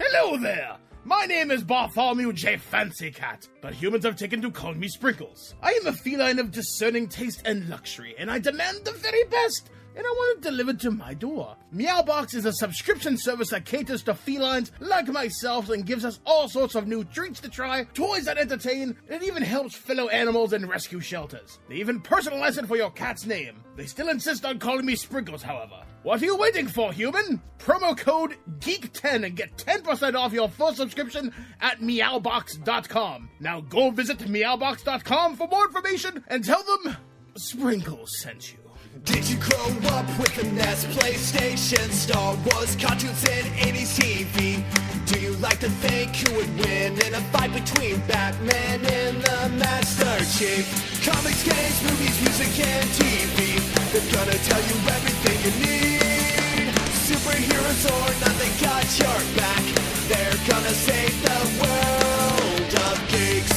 Hello there! My name is Bartholomew J. Fancy Cat, but humans have taken to call me Sprinkles. I am a feline of discerning taste and luxury, and I demand the very best, and I want it delivered to my door. Meowbox is a subscription service that caters to felines like myself and gives us all sorts of new treats to try, toys that entertain, and it even helps fellow animals in rescue shelters. They even personalize it for your cat's name. They still insist on calling me Sprinkles, however. What are you waiting for, human? Promo code GEEK10 and get 10% off your full subscription at Meowbox.com. Now go visit Meowbox.com for more information and tell them Sprinkles sent you. Did you grow up with the NES, PlayStation, Star Wars, cartoons, and 80s TV? Do you like to think who would win in a fight between Batman and the Master Chief? Comics, games, movies, music, and TV. They're gonna tell you everything you need. Superheroes or not, they got your back. They're gonna save the world of geeks.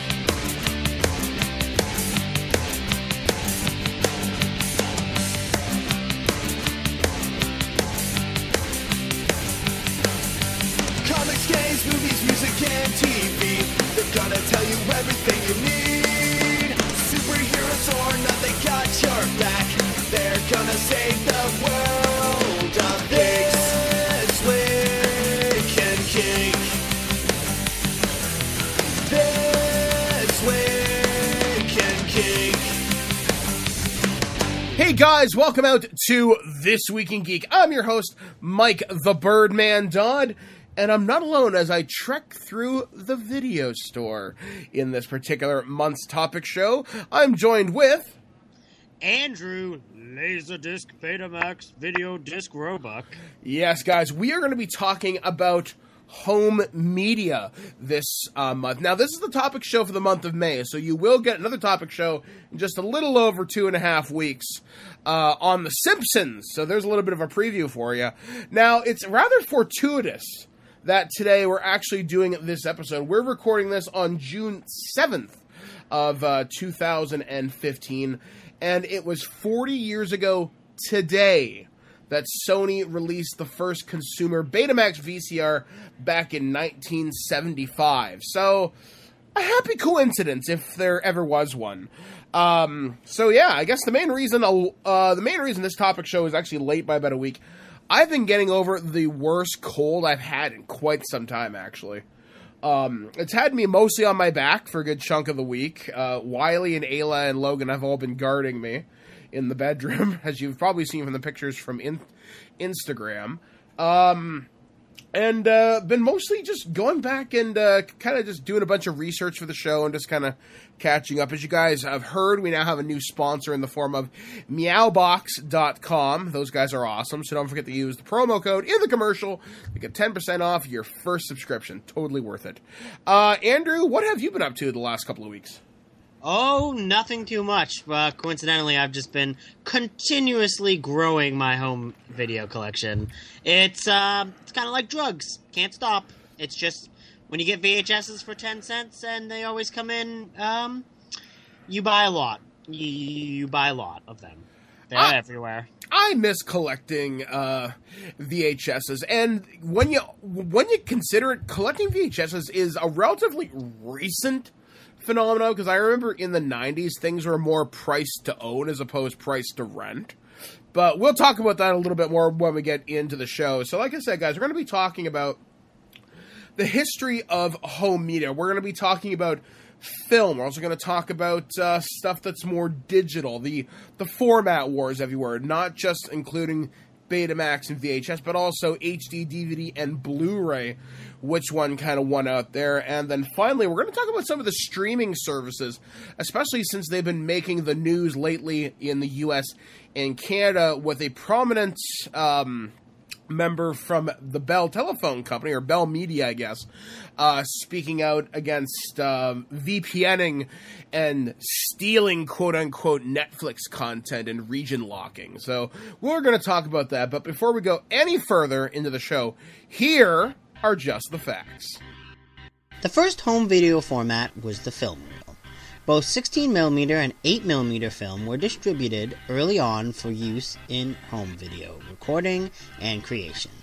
Comics, games, movies, music, and TV. They're gonna tell you everything you need. Superheroes or not, they got your back. They're gonna save the world of This Week in Geek. This Week in Geek. Hey guys, welcome out to This Week in Geek. I'm your host, Mike the Birdman Dodd. And I'm not alone as I trek through the video store. In this particular month's topic show, I'm joined with... Andrew, Laserdisc Betamax Video Disc Roebuck. Yes, guys, we are going to be talking about home media this month. Now, this is the topic show for the month of May, so you will get another topic show in just a little over 2.5 weeks on The Simpsons. So there's a little bit of a preview for you. Now, it's rather fortuitous that today we're actually doing this episode. We're recording this on June 7th of 2015, and it was 40 years ago today that Sony released the first consumer Betamax VCR back in 1975. So, a happy coincidence if there ever was one. So yeah, I guess the main reason this topic show is actually late by about a week. I've been getting over the worst cold I've had in quite some time, actually. It's had me mostly on my back for a good chunk of the week. Wiley and Ayla and Logan have all been guarding me in the bedroom, as you've probably seen from the pictures from Instagram. And been mostly just going back and kind of just doing a bunch of research for the show and just kind of catching up. As you guys have heard, we now have a new sponsor in the form of Meowbox.com. Those guys are awesome, so don't forget to use the promo code in the commercial to get 10% off your first subscription. Totally worth it. Andrew, what have you been up to the last couple of weeks? Oh, nothing too much. Coincidentally, I've just been continuously growing my home video collection. It's kind of like drugs. Can't stop. It's just, when you get VHSs for 10 cents and they always come in, you buy a lot. You buy a lot of them. They're everywhere. I miss collecting VHSs, and when you consider it, collecting VHSs is a relatively recent phenomenon, because I remember in the 90s things were more priced to own as opposed priced to rent. But we'll talk about that a little bit more when we get into the show. So like I said, guys, we're going to be talking about the history of home media. We're going to be talking about film. We're also going to talk about stuff that's more digital, the format wars everywhere, not just including Betamax and VHS, but also HD, DVD, and Blu-ray, which one kind of won out there. And then finally, we're going to talk about some of the streaming services, especially since they've been making the news lately in the US and Canada with a prominent member from the Bell Telephone Company, or Bell Media, I guess, speaking out against VPNing and stealing quote-unquote Netflix content and region locking. So we're going to talk about that, but before we go any further into the show, here are just the facts. The first home video format was the film reel. Both 16mm and 8mm film were distributed early on for use in home video recording and creation.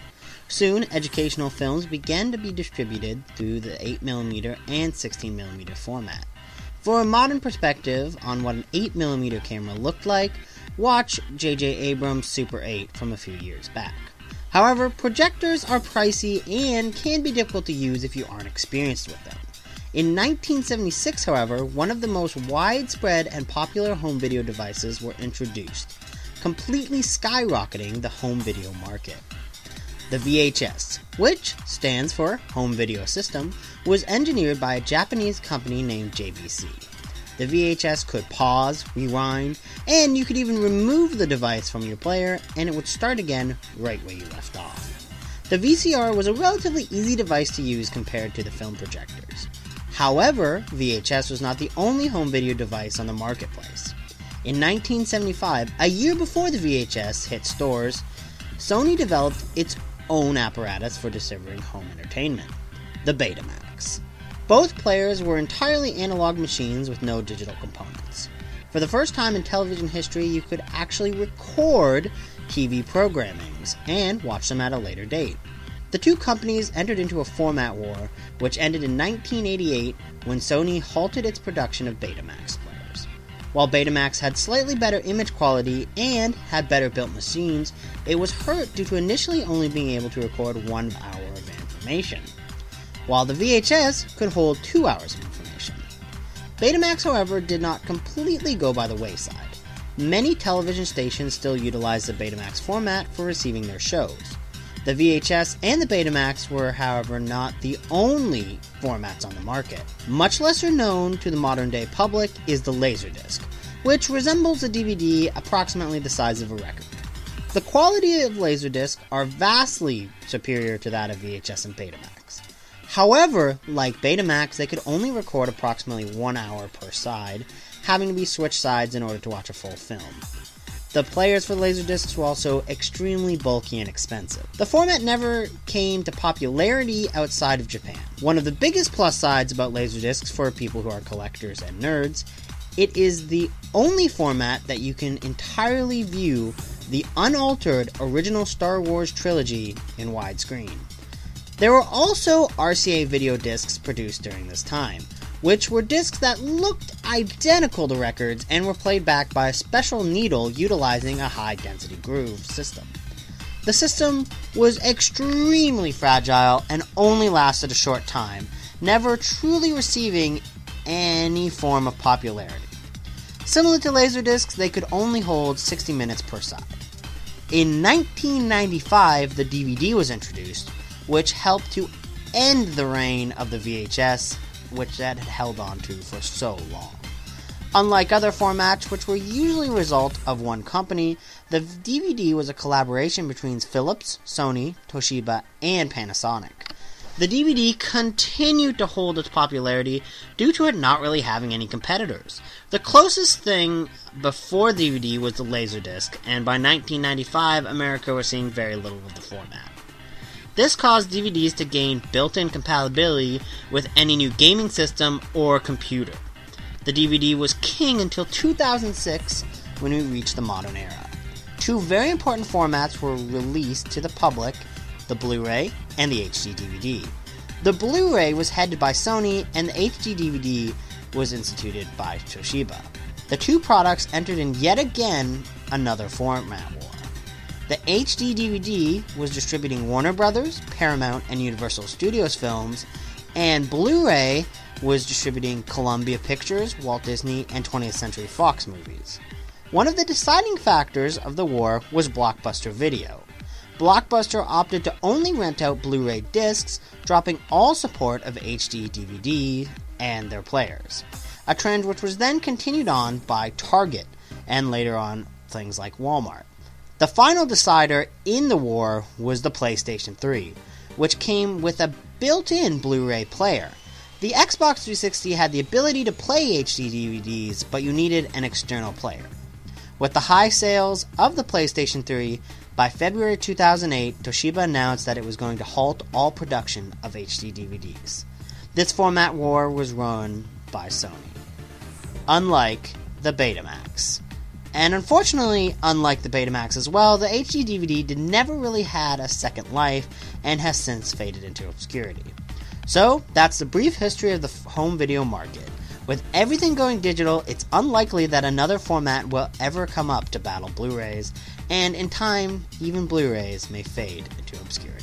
Soon, educational films began to be distributed through the 8mm and 16mm format. For a modern perspective on what an 8mm camera looked like, watch J.J. Abrams' Super 8 from a few years back. However, projectors are pricey and can be difficult to use if you aren't experienced with them. In 1976, however, one of the most widespread and popular home video devices were introduced, completely skyrocketing the home video market. The VHS, which stands for Home Video System, was engineered by a Japanese company named JVC. The VHS could pause, rewind, and you could even remove the device from your player and it would start again right where you left off. The VCR was a relatively easy device to use compared to the film projectors. However, VHS was not the only home video device on the marketplace. In 1975, a year before the VHS hit stores, Sony developed its own apparatus for delivering home entertainment, the Betamax. Both players were entirely analog machines with no digital components. For the first time in television history, you could actually record TV programmings and watch them at a later date. The two companies entered into a format war, which ended in 1988 when Sony halted its production of Betamax players. While Betamax had slightly better image quality and had better built machines, it was hurt due to initially only being able to record 1 hour of information, while the VHS could hold 2 hours of information. Betamax, however, did not completely go by the wayside. Many television stations still utilize the Betamax format for receiving their shows. The VHS and the Betamax were, however, not the only formats on the market. Much lesser known to the modern-day public is the Laserdisc, which resembles a DVD approximately the size of a record. The quality of Laserdisc are vastly superior to that of VHS and Betamax. However, like Betamax, they could only record approximately 1 hour per side, having to be switched sides in order to watch a full film. The players for Laserdiscs were also extremely bulky and expensive. The format never came to popularity outside of Japan. One of the biggest plus sides about Laserdiscs for people who are collectors and nerds, it is the only format that you can entirely view the unaltered original Star Wars trilogy in widescreen. There were also RCA video discs produced during this time, which were discs that looked identical to records and were played back by a special needle utilizing a high-density groove system. The system was extremely fragile and only lasted a short time, never truly receiving any form of popularity. Similar to Laserdiscs, they could only hold 60 minutes per side. In 1995, the DVD was introduced, which helped to end the reign of the VHS, which that had held on to for so long. Unlike other formats, which were usually a result of one company, the DVD was a collaboration between Philips, Sony, Toshiba, and Panasonic. The DVD continued to hold its popularity due to it not really having any competitors. The closest thing before DVD was the Laserdisc, and by 1995, America was seeing very little of the format. This caused DVDs to gain built-in compatibility with any new gaming system or computer. The DVD was king until 2006, when we reached the modern era. Two very important formats were released to the public, the Blu-ray and the HD DVD. The Blu-ray was headed by Sony, and the HD DVD was instituted by Toshiba. The two products entered in yet again another format war. The HD DVD was distributing Warner Brothers, Paramount, and Universal Studios films, and Blu-ray was distributing Columbia Pictures, Walt Disney, and 20th Century Fox movies. One of the deciding factors of the war was Blockbuster Video. Blockbuster opted to only rent out Blu-ray discs, dropping all support of HD DVD and their players, a trend which was then continued on by Target, and later on things like Walmart. The final decider in the war was the PlayStation 3, which came with a built-in Blu-ray player. The Xbox 360 had the ability to play HD DVDs, but you needed an external player. With the high sales of the PlayStation 3, by February 2008, Toshiba announced that it was going to halt all production of HD DVDs. This format war was run by Sony. Unlike the Betamax, And unfortunately, unlike the Betamax as well, the HD DVD never really had a second life and has since faded into obscurity. So, that's the brief history of the home video market. With everything going digital, it's unlikely that another format will ever come up to battle Blu-rays, and in time, even Blu-rays may fade into obscurity.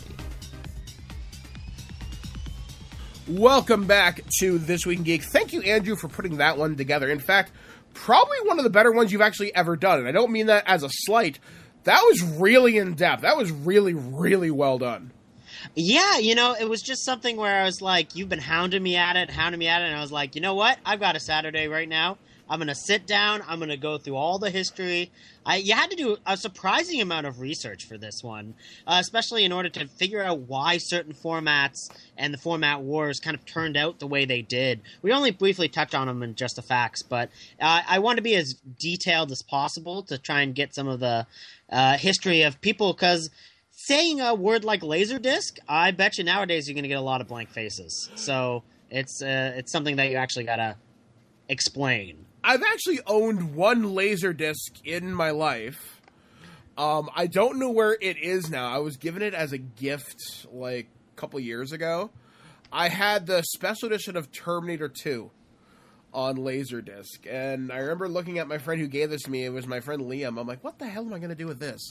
Welcome back to This Week in Geek. Thank you, Andrew, for putting that one together. In fact, probably one of the better ones you've actually ever done, and I don't mean that as a slight. That was really in-depth. That was really, really well done. Yeah, it was just something where I was like, you've been hounding me at it, and I was like, you know what? I've got a Saturday right now. I'm going to sit down. I'm going to go through all the history. You had to do a surprising amount of research for this one, especially in order to figure out why certain formats and the format wars kind of turned out the way they did. We only briefly touched on them in Just the Facts, but I want to be as detailed as possible to try and get some of the history of people, because saying a word like Laserdisc, I bet you nowadays you're going to get a lot of blank faces. So it's something that you actually got to explain. I've actually owned one Laserdisc in my life. I don't know where it is now. I was given it as a gift like a couple years ago. I had the special edition of Terminator 2 on Laserdisc, and I remember looking at my friend who gave this to me. It was my friend Liam. I'm like, what the hell am I going to do with this?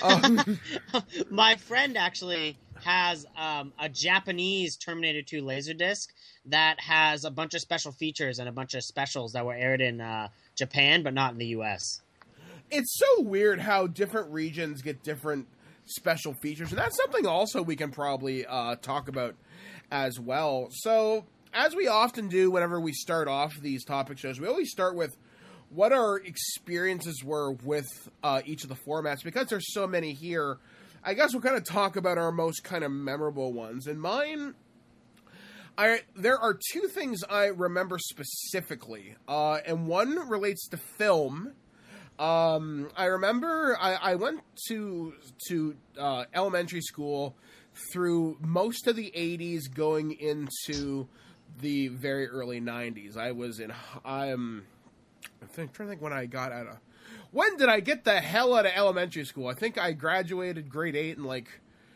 My friend actually has a Japanese Terminator 2 Laserdisc that has a bunch of special features and a bunch of specials that were aired in Japan, but not in the U.S. It's so weird how different regions get different special features, and that's something also we can probably talk about as well. So, as we often do whenever we start off these topic shows, we always start with what our experiences were with each of the formats. Because there's so many here, I guess we'll kind of talk about our most kind of memorable ones. And mine, there are two things I remember specifically, and one relates to film. I remember I went to elementary school through most of the 80s going into the very early 90s. I'm trying to think when I got out of... When did I get the hell out of elementary school? I think I graduated grade 8 in like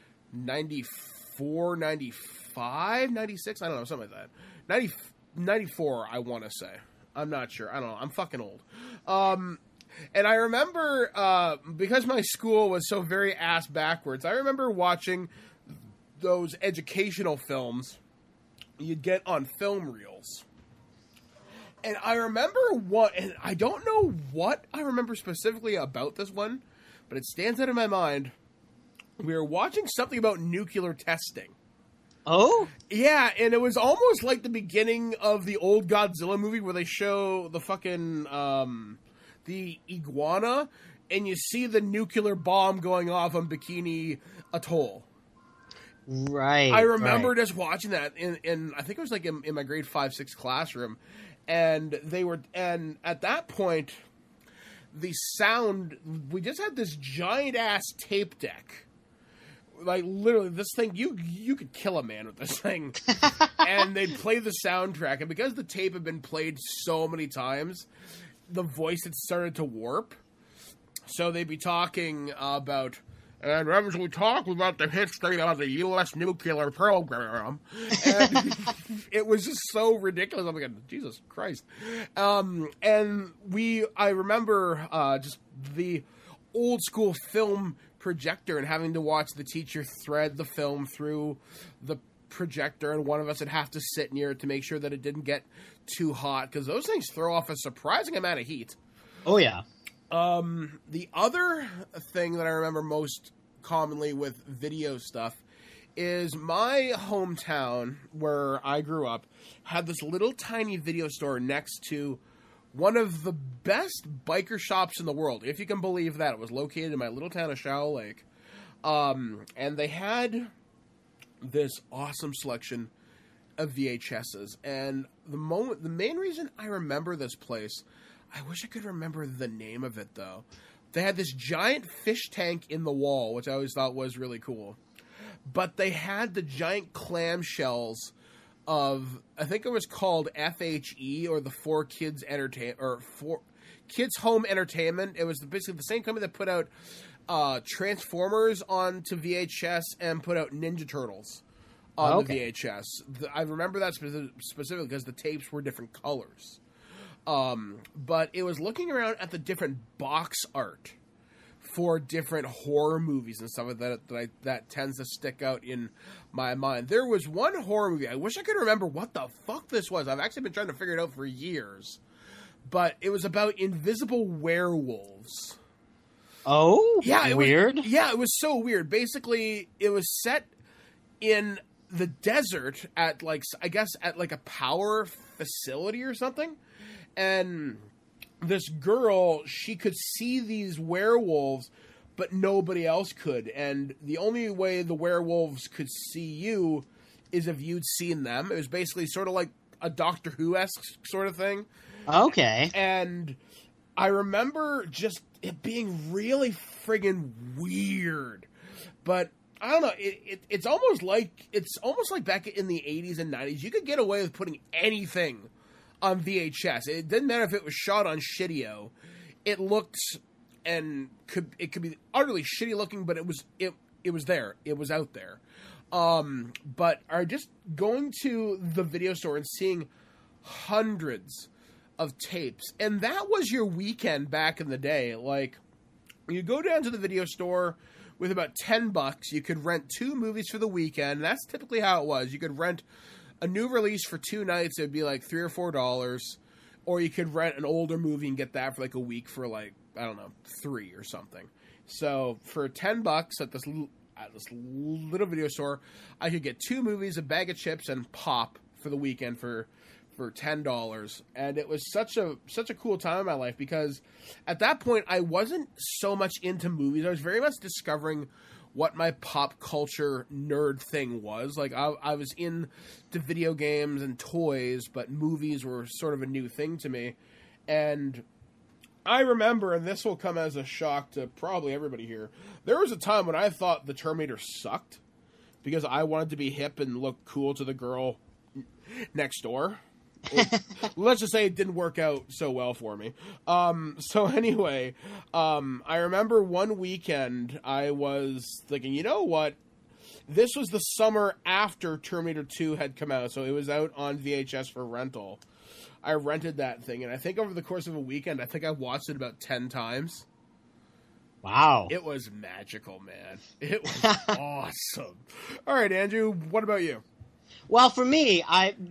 94, 95, 96? I don't know, something like that. 94, I want to say. I'm not sure. I don't know. I'm fucking old. And I remember, because my school was so very ass backwards, I remember watching those educational films you'd get on film reels. And I remember and I don't know what I remember specifically about this one, but it stands out in my mind. We were watching something about nuclear testing. Oh? Yeah, and it was almost like the beginning of the old Godzilla movie where they show the fucking, the iguana, and you see the nuclear bomb going off on Bikini Atoll. Right. I remember just watching that in I think it was like in my grade 5-6 classroom, and at that point, the sound, we just had this giant ass tape deck. Like literally this thing, you could kill a man with this thing. And they'd play the soundtrack, and because the tape had been played so many times, the voice had started to warp. So they'd be talking about, and as we talk about the history of the U.S. nuclear program, and it was just so ridiculous. I'm like, Jesus Christ. And I remember just the old school film projector and having to watch the teacher thread the film through the projector, and one of us would have to sit near it to make sure that it didn't get too hot, because those things throw off a surprising amount of heat. Oh, yeah. The other thing that I remember most commonly with video stuff is my hometown, where I grew up, had this little tiny video store next to one of the best biker shops in the world, if you can believe that. It was located in my little town of Shallow Lake. And they had this awesome selection of VHSs. And the main reason I remember this place, I wish I could remember the name of it, though. They had this giant fish tank in the wall, which I always thought was really cool. But they had the giant clamshells of, I think it was called FHE, or the Four Kids Entertain, or Kids Home Entertainment. It was basically the same company that put out Transformers onto VHS and put out Ninja Turtles on the VHS. I remember that specifically because the tapes were different colors. But it was looking around at the different box art for different horror movies and stuff like that tends to stick out in my mind. There was one horror movie. I wish I could remember what the fuck this was. I've actually been trying to figure it out for years. But it was about invisible werewolves. Oh, yeah, weird. It was so weird. Basically, it was set in the desert at a power facility or something. And this girl, she could see these werewolves, but nobody else could. And the only way the werewolves could see you is if you'd seen them. It was basically sort of like a Doctor Who-esque sort of thing. Okay. And I remember just it being really friggin' weird. But I don't know, it's almost like back in the 80s and 90s, you could get away with putting anything on VHS. It didn't matter if it was shot on Shitio. It looked and could be utterly shitty looking, but it was there. It was out there. But are just going to the video store and seeing hundreds of tapes, and that was your weekend back in the day. Like, you go down to the video store with about $10, you could rent 2 movies for the weekend. That's typically how it was. You could rent a new release for 2 nights, it would be like $3 or $4, or you could rent an older movie and get that for like a week for like, I don't know, $3 or something. So for $10 at this little video store, I could get 2 movies, a bag of chips, and pop for the weekend for $10. And it was such a cool time in my life, because at that point I wasn't so much into movies. I was very much discovering what my pop culture nerd thing was. Like, I was into video games and toys, but movies were sort of a new thing to me. And I remember, and this will come as a shock to probably everybody here, there was a time when I thought the Terminator sucked because I wanted to be hip and look cool to the girl next door. Let's just say it didn't work out so well for me. So anyway, I remember one weekend I was thinking, you know what? This was the summer after Terminator 2 had come out, so it was out on VHS for rental. I rented that thing, and I think over the course of a weekend, I think I watched it about 10 times. Wow. It was magical, man. It was awesome. All right, Andrew, what about you? Well, for me,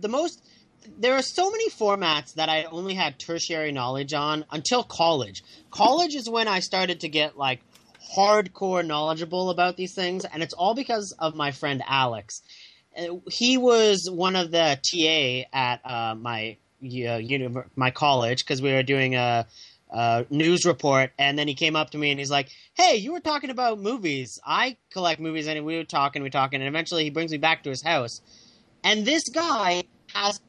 there are so many formats that I only had tertiary knowledge on until college. College is when I started to get, like, hardcore knowledgeable about these things, and it's all because of my friend Alex. He was one of the TA at my college, because we were doing a news report, and then he came up to me and he's like, hey, you were talking about movies. I collect movies, and we were talking, and eventually he brings me back to his house. And this guy has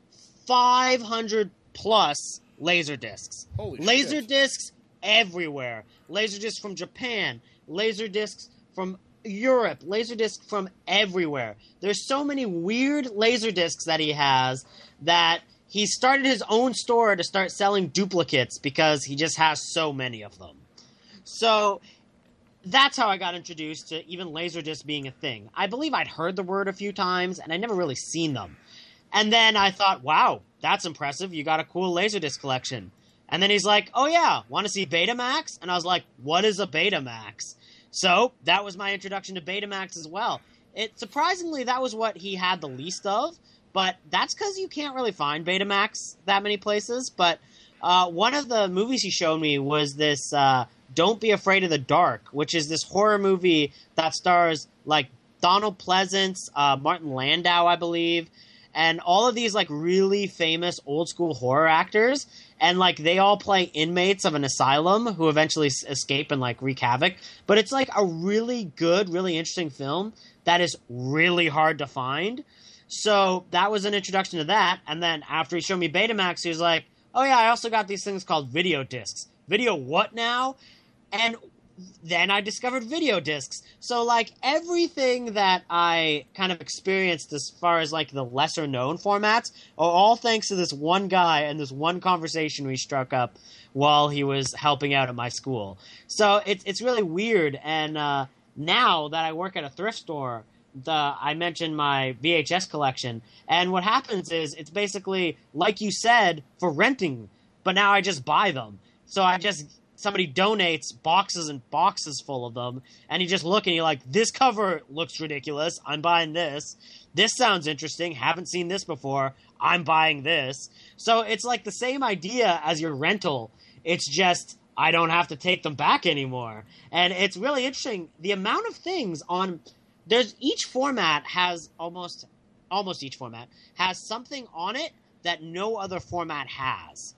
500 plus laser discs. Holy laser shit. discs everywhere. Laser discs from Japan, laser discs from Europe, laser discs from everywhere. There's so many weird laser discs that he has that he started his own store to start selling duplicates because he just has so many of them. So that's how I got introduced to even Laserdisc being a thing. I believe I'd heard the word a few times, and I'd never really seen them. And then I thought, wow, that's impressive. You got a cool Laserdisc collection. And then he's like, oh yeah, want to see Betamax? And I was like, what is a Betamax? So that was my introduction to Betamax as well. Surprisingly, that was what he had the least of, but that's because you can't really find Betamax that many places. But one of the movies he showed me was this Don't Be Afraid of the Dark, which is this horror movie that stars like Donald Pleasance, Martin Landau, I believe, and all of these like really famous old school horror actors, and like they all play inmates of an asylum who eventually escape and like wreak havoc. But it's like a really good, really interesting film that is really hard to find. So that was an introduction to that. And then after he showed me Betamax, he was like, oh yeah, I also got these things called video discs. Video what now? And then I discovered video discs. So, like, everything that I kind of experienced as far as, like, the lesser known formats are all thanks to this one guy and this one conversation we struck up while he was helping out at my school. So it's really weird. And now that I work at a thrift store, I mentioned my VHS collection, and what happens is it's basically, like you said, for renting, but now I just buy them. So somebody donates boxes and boxes full of them, and you just look and you're like, this cover looks ridiculous, I'm buying this. This sounds interesting, haven't seen this before, I'm buying this. So it's like the same idea as your rental. It's just I don't have to take them back anymore. And it's really interesting. The amount of things each format has almost each format has something on it that no other format has.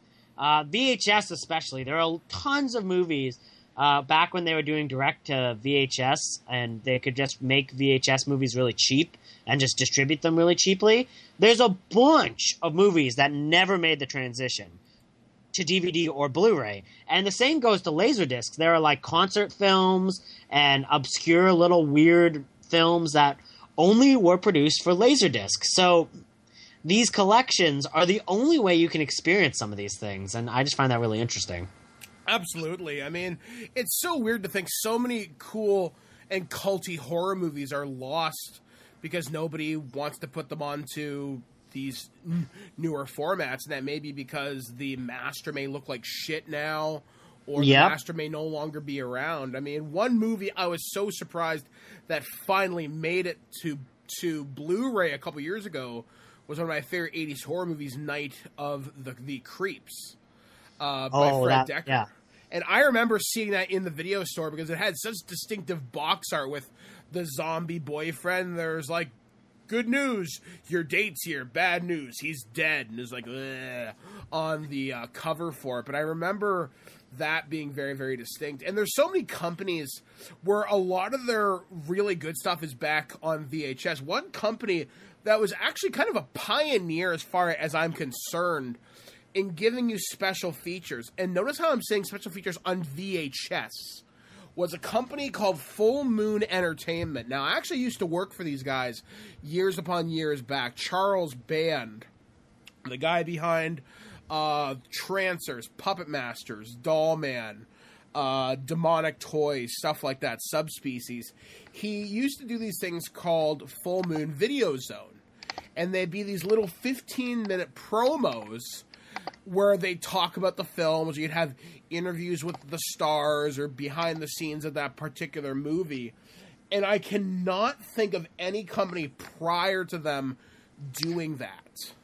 VHS especially. There are tons of movies back when they were doing direct to VHS and they could just make VHS movies really cheap and just distribute them really cheaply. There's a bunch of movies that never made the transition to DVD or Blu-ray. And the same goes to Laserdiscs. There are like concert films and obscure little weird films that only were produced for Laserdisc. So these collections are the only way you can experience some of these things, and I just find that really interesting. Absolutely. I mean, it's so weird to think so many cool and culty horror movies are lost because nobody wants to put them onto these newer formats, and that may be because the master may look like shit now, or the master may no longer be around. I mean, one movie I was so surprised that finally made it to Blu-ray a couple years ago was one of my favorite 80s horror movies, Night of the Creeps, by Fred Decker. Yeah. And I remember seeing that in the video store because it had such distinctive box art with the zombie boyfriend. There's like, good news, your date's here. Bad news, he's dead. And it's like, on the cover for it. But I remember that being very, very distinct. And there's so many companies where a lot of their really good stuff is back on VHS. One company that was actually kind of a pioneer as far as I'm concerned in giving you special features. And notice how I'm saying special features on VHS. Was a company called Full Moon Entertainment. Now, I actually used to work for these guys years upon years back. Charles Band, the guy behind Trancers, Puppet Masters, Doll Man, Demonic Toys, stuff like that, Subspecies. He used to do these things called Full Moon Video Zone. And they'd be these little 15-minute promos where they talk about the films. You'd have interviews with the stars or behind the scenes of that particular movie. And I cannot think of any company prior to them doing that.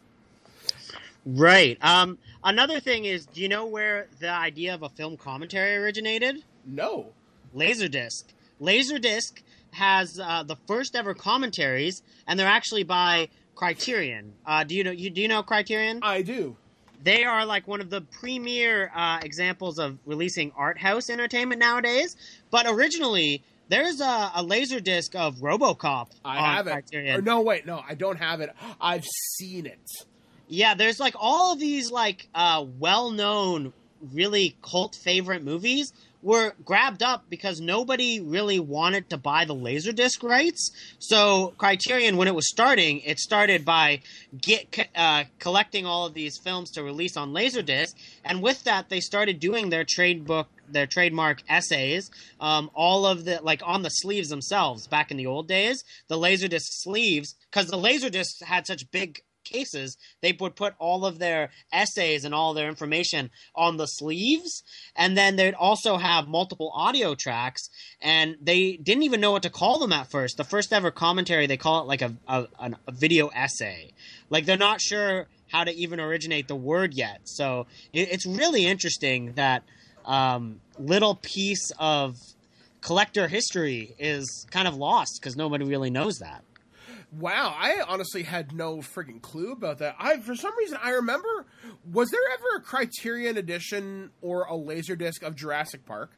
Right. Another thing is, do you know where the idea of a film commentary originated? No. Laserdisc. Laserdisc has the first ever commentaries, and they're actually by Criterion. Do you know Criterion? I do. They are like one of the premier examples of releasing art house entertainment nowadays. But originally, there's a Laserdisc of RoboCop. I have it. Criterion. No, wait, no, I don't have it. I've seen it. Yeah, there's like all of these like well-known, really cult favorite movies were grabbed up because nobody really wanted to buy the Laserdisc rights. So Criterion, when it was starting, it started by collecting all of these films to release on Laserdisc, and with that, they started doing their trademark essays, all of the, like on the sleeves themselves back in the old days, the Laserdisc sleeves, because the Laserdisc had such big cases, they would put all of their essays and all their information on the sleeves, and then they'd also have multiple audio tracks, and they didn't even know what to call them at first. The first ever commentary, they call it like a video essay. Like they're not sure how to even originate the word yet. So it's really interesting that little piece of collector history is kind of lost because nobody really knows that. Wow, I honestly had no freaking clue about that. For some reason, I remember, was there ever a Criterion edition or a Laserdisc of Jurassic Park?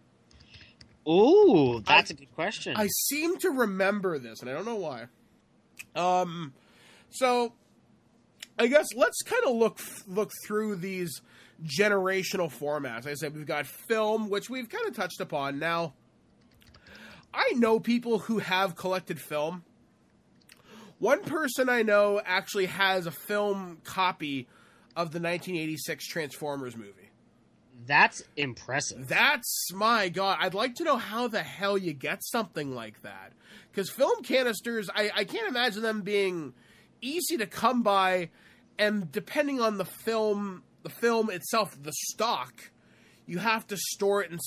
Ooh, that's a good question. I seem to remember this, and I don't know why. So, I guess let's kind of look through these generational formats. Like I said, we've got film, which we've kind of touched upon. Now, I know people who have collected film. One person I know actually has a film copy of the 1986 Transformers movie. That's impressive. That's, my God, I'd like to know how the hell you get something like that. Because film canisters, I can't imagine them being easy to come by, and depending on the film itself, the stock, you have to store it in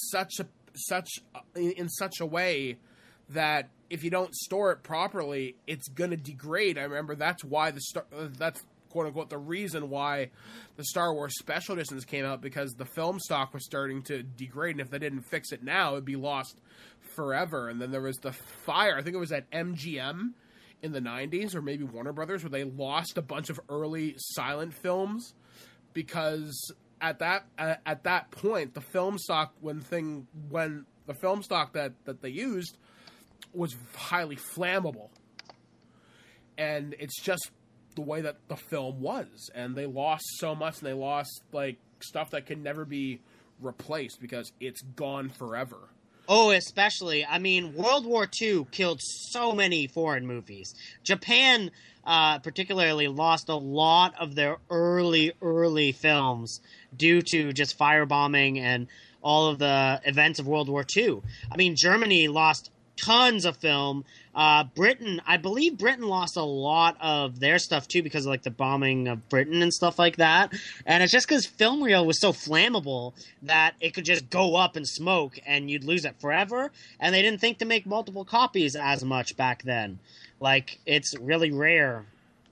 such a way that if you don't store it properly, it's going to degrade. I remember that's why that's quote unquote the reason why the Star Wars Special Editions came out, because the film stock was starting to degrade, and if they didn't fix it now, it'd be lost forever. And then there was the fire, I think it was at MGM in the 90s, or maybe Warner Brothers, where they lost a bunch of early silent films because at that point the film stock the film stock that they used was highly flammable, and it's just the way that the film was, and they lost so much, and they lost like stuff that can never be replaced because it's gone forever. Oh, especially, I mean, World War II killed so many foreign movies. Japan, particularly, lost a lot of their early films due to just firebombing and all of the events of World War II. I mean, Germany lost tons of film. I believe Britain lost a lot of their stuff too because of like the bombing of Britain and stuff like that. And it's just because film reel was so flammable that it could just go up in smoke and you'd lose it forever. And they didn't think to make multiple copies as much back then. Like, it's really rare.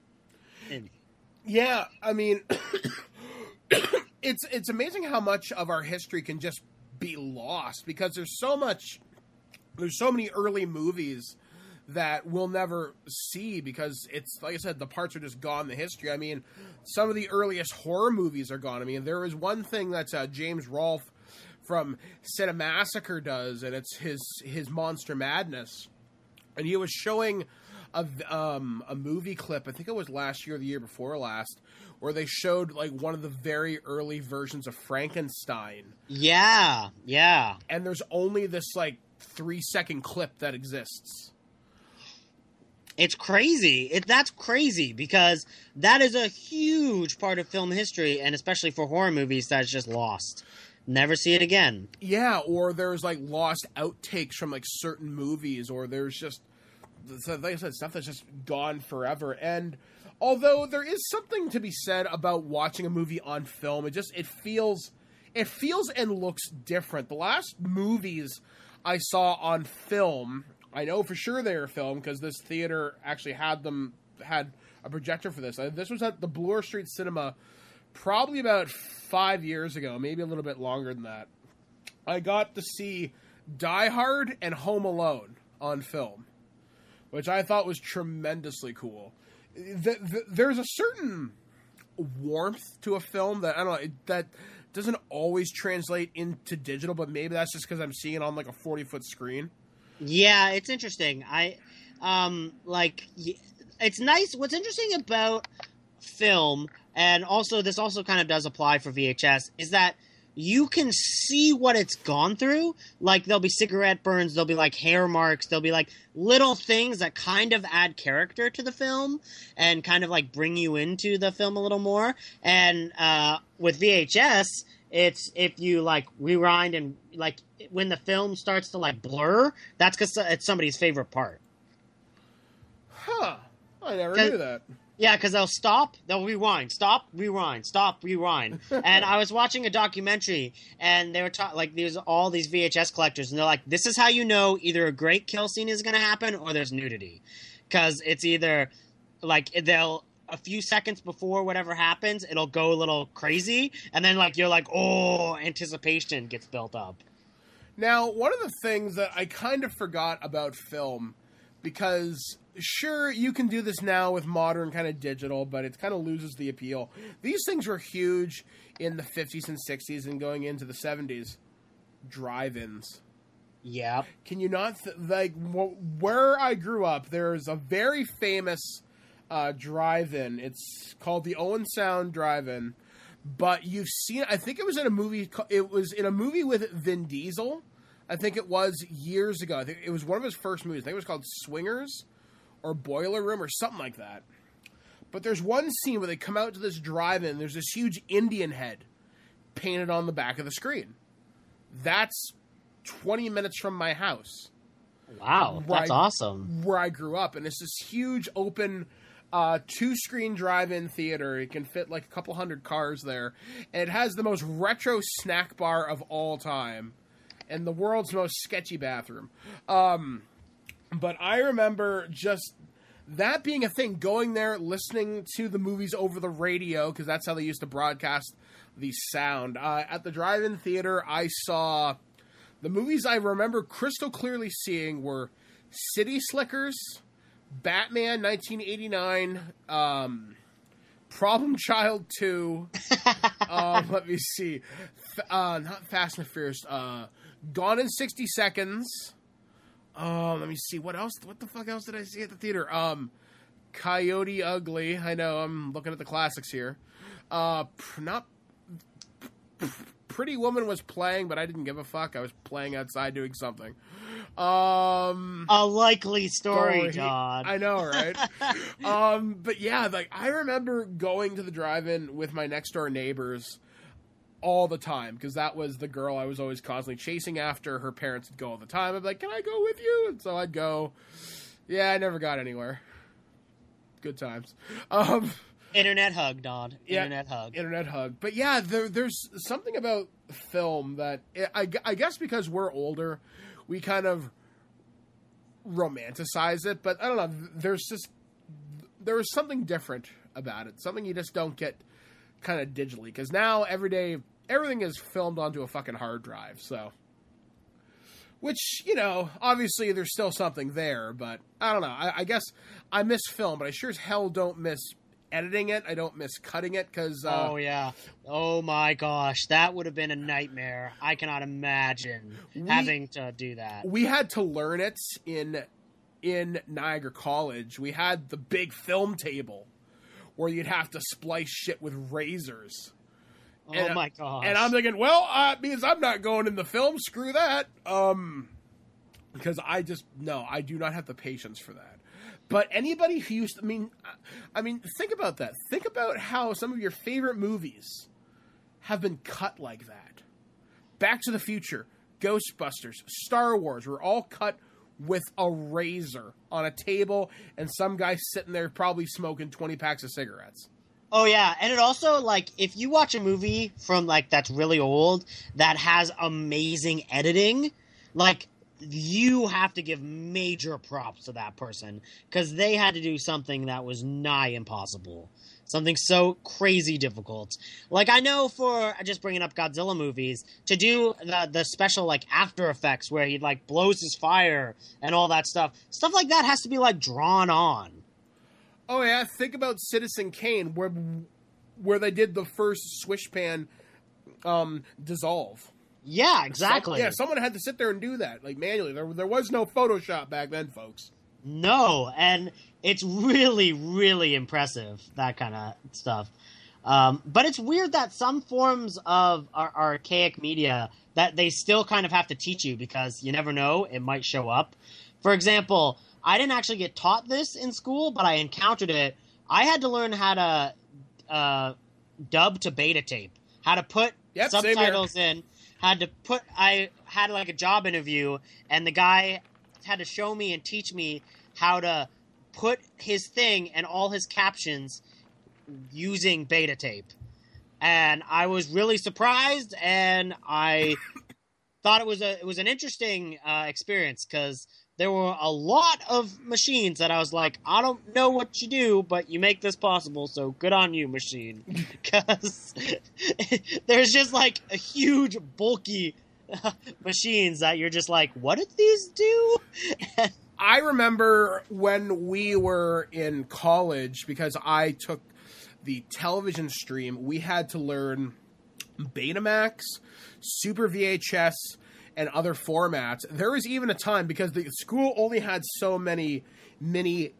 Yeah, I mean, it's amazing how much of our history can just be lost because there's so many early movies that we'll never see because it's, like I said, the parts are just gone in the history. I mean, some of the earliest horror movies are gone. I mean, there is one thing that James Rolfe from Cinemassacre does, and it's his Monster Madness. And he was showing a movie clip, I think it was last year or the year before last, where they showed like one of the very early versions of Frankenstein. Yeah. And there's only this like 3-second clip that exists. It's crazy. That's crazy because that is a huge part of film history, and especially for horror movies, that's just lost. Never see it again. Yeah, or there's like lost outtakes from like certain movies, or there's just, like I said, stuff that's just gone forever. And although there is something to be said about watching a movie on film, it feels and looks different. The last movies I saw on film, I know for sure they were filmed because this theater actually had a projector for this. This was at the Bloor Street Cinema probably about 5 years ago, maybe a little bit longer than that. I got to see Die Hard and Home Alone on film, which I thought was tremendously cool. There's a certain warmth to a film that, I don't know, that doesn't always translate into digital, but maybe that's just because I'm seeing it on like a 40-foot screen. Yeah, it's interesting. It's nice. What's interesting about film, and also this also kind of does apply for VHS, is that you can see what it's gone through. Like, there'll be cigarette burns, there'll be like hair marks, there'll be like little things that kind of add character to the film and kind of like bring you into the film a little more. And with VHS, it's if you like rewind and like when the film starts to like blur, that's because it's somebody's favorite part. Huh. I never knew that. Yeah, because they'll rewind, stop, rewind, stop, rewind. And I was watching a documentary, and they were like, there's all these VHS collectors, and they're like, this is how you know either a great kill scene is going to happen or there's nudity. Because it's either, like, a few seconds before whatever happens, it'll go a little crazy, and then, like, you're like, oh, anticipation gets built up. Now, one of the things that I kind of forgot about film, because sure, you can do this now with modern kind of digital, but it kind of loses the appeal. These things were huge in the 50s and 60s and going into the 70s. Drive-ins. Yeah. Can you not, where I grew up, there's a very famous drive-in. It's called the Owen Sound Drive-In. But you've seen, I think it was in a movie with Vin Diesel, I think it was years ago. I think it was one of his first movies. I think it was called Swingers or Boiler Room or something like that. But there's one scene where they come out to this drive-in. There's this huge Indian head painted on the back of the screen. That's 20 minutes from my house. Wow, that's awesome. Where I grew up. And it's this huge open 2-screen drive-in theater. It can fit like a couple hundred cars there. And it has the most retro snack bar of all time. And the world's most sketchy bathroom. But I remember just that being a thing, going there, listening to the movies over the radio, because that's how they used to broadcast the sound. At the drive-in theater, I saw... The movies I remember crystal clearly seeing were City Slickers, Batman 1989, Problem Child 2, let me see, not Fast and Furious, Gone in 60 Seconds, let me see, what else, what the fuck else did I see at the theater? Coyote Ugly, I know, I'm looking at the classics here, Pretty Woman was playing, but I didn't give a fuck. I was playing outside doing something. A likely story, Todd. I know, right? But yeah, like I remember going to the drive-in with my next door neighbors all the time, because that was the girl I was always constantly chasing after. Her parents would go all the time. I'd be like, "Can I go with you?" And so I'd go. Yeah, I never got anywhere. Good times. Internet hug, Dodd. Internet hug. But yeah, there's something about film that I guess because we're older, we kind of romanticize it. But I don't know. There was something different about it. Something you just don't get kind of digitally. Because now everything is filmed onto a fucking hard drive. So, which, you know, obviously there's still something there. But I don't know. I guess I miss film, but I sure as hell don't miss editing it. I don't miss cutting it because oh yeah, oh my gosh, that would have been a nightmare. I cannot imagine having to do that. We had to learn it in Niagara College. We had the big film table where you'd have to splice shit with razors. Oh my gosh. And I'm thinking, well, because I'm not going in the film, screw that. Because I do not have the patience for that. But anybody who used to, I mean, think about that. Think about how some of your favorite movies have been cut like that. Back to the Future, Ghostbusters, Star Wars were all cut with a razor on a table and some guy sitting there probably smoking 20 packs of cigarettes. Oh yeah, and it also, like, if you watch a movie from, like, that's really old, that has amazing editing, like, you have to give major props to that person, because they had to do something that was nigh impossible. Something so crazy difficult. Like, I know for, just bringing up Godzilla movies, to do the special, like, After Effects where he, like, blows his fire and all that stuff like that has to be, like, drawn on. Oh yeah, think about Citizen Kane, where they did the first swish pan dissolve. Yeah, exactly. Someone had to sit there and do that, like, manually. There was no Photoshop back then, folks. No, and it's really, really impressive, that kind of stuff. But it's weird that some forms of archaic media that they still kind of have to teach you, because you never know, it might show up. For example, I didn't actually get taught this in school, but I encountered it. I had to learn how to dub to beta tape, how to put subtitles in. I had like a job interview, and the guy had to show me and teach me how to put his thing and all his captions using beta tape. And I was really surprised, and I thought it was an interesting experience, because there were a lot of machines that I was like, I don't know what you do, but you make this possible, so good on you, machine. Because there's just like a huge, bulky machines that you're just like, what did these do? I remember when we were in college, because I took the television stream, we had to learn Betamax, Super VHS, and other formats. There was even a time, because the school only had so many mini